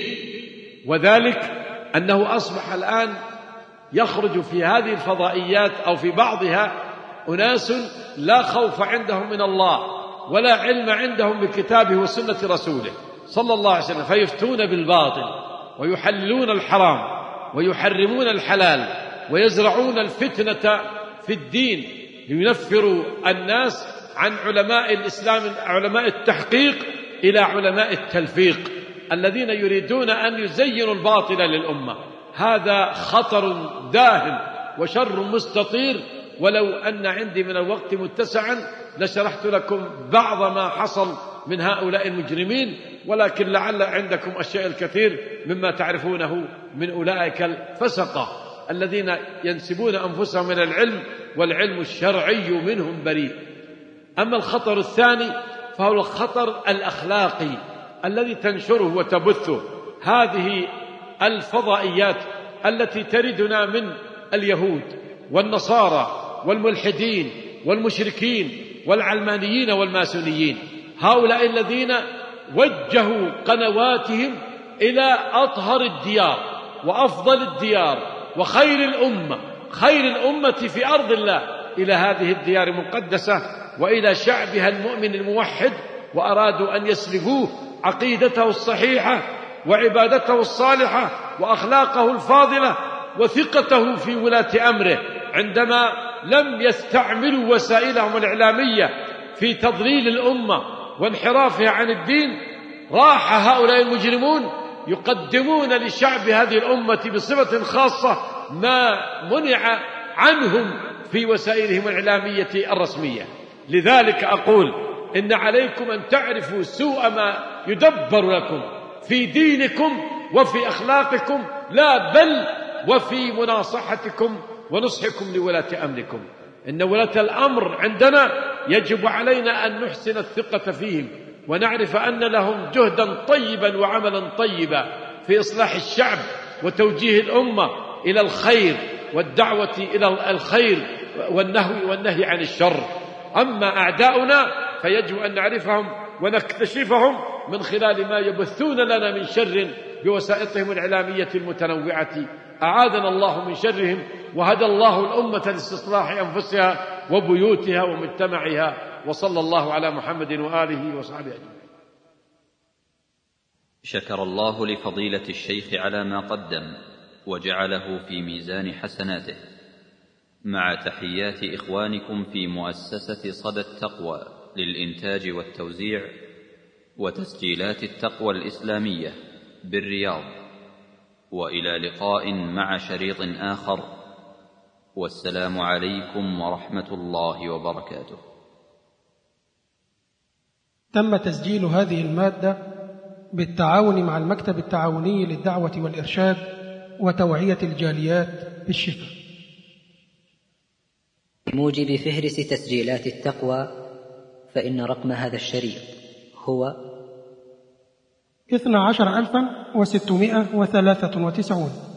وذلك أنه أصبح الآن يخرج في هذه الفضائيات أو في بعضها أناس لا خوف عندهم من الله ولا علم عندهم بكتابه وسنة رسوله صلى الله عليه وسلم، فيفتون بالباطل ويحللون الحرام ويحرمون الحلال ويزرعون الفتنة في الدين لينفروا الناس عن علماء الإسلام، علماء التحقيق، إلى علماء التلفيق الذين يريدون أن يزينوا الباطل للأمة. هذا خطر داهم وشر مستطير، ولو أن عندي من الوقت متسعا لشرحت لكم بعض ما حصل من هؤلاء المجرمين، ولكن لعل عندكم أشياء الكثير مما تعرفونه من أولئك الفسقة الذين ينسبون أنفسهم إلى العلم والعلم الشرعي منهم بريء. أما الخطر الثاني فهو الخطر الأخلاقي الذي تنشره وتبثه هذه الفضائيات التي تردنا من اليهود والنصارى والملحدين والمشركين والعلمانيين والماسونيين، هؤلاء الذين وجهوا قنواتهم إلى أطهر الديار وأفضل الديار وخير الأمة، خير الأمة في أرض الله، إلى هذه الديار المقدسة وإلى شعبها المؤمن الموحد، وأرادوا أن يسلبوه عقيدته الصحيحة وعبادته الصالحة وأخلاقه الفاضلة وثقته في ولاة أمره، عندما لم يستعملوا وسائلهم الإعلامية في تضليل الأمة وانحرافها عن الدين. راح هؤلاء المجرمون يقدمون لشعب هذه الأمة بصفة خاصة ما منع عنهم في وسائلهم الإعلامية الرسمية. لذلك أقول إن عليكم أن تعرفوا سوء ما يدبر لكم في دينكم وفي أخلاقكم، لا بل وفي مناصحتكم ونصحكم لولاة أمركم. إن ولاة الأمر عندنا يجب علينا أن نحسن الثقة فيهم، ونعرف أن لهم جهدا طيبا وعملا طيبا في إصلاح الشعب وتوجيه الأمة إلى الخير والدعوة إلى الخير والنهي عن الشر. أما أعداؤنا فيجب أن نعرفهم ونكتشفهم من خلال ما يبثون لنا من شر بوسائطهم الإعلامية المتنوعة. أعاذنا الله من شرهم، وهدى الله الأمة لاستصلاح أنفسها وبيوتها ومجتمعها، وصلى الله على محمد وآله وصحبه أجمعين. شكر الله لفضيلة الشيخ على ما قدم وجعله في ميزان حسناته، مع تحيات إخوانكم في مؤسسة صدى التقوى للإنتاج والتوزيع وتسجيلات التقوى الإسلامية بالرياض. وإلى لقاء مع شريط آخر، والسلام عليكم ورحمة الله وبركاته. تم تسجيل هذه المادة بالتعاون مع المكتب التعاوني للدعوة والإرشاد وتوعية الجاليات بالشفا. بموجب فهرس تسجيلات التقوى، فإن رقم هذا الشريط هو 12693.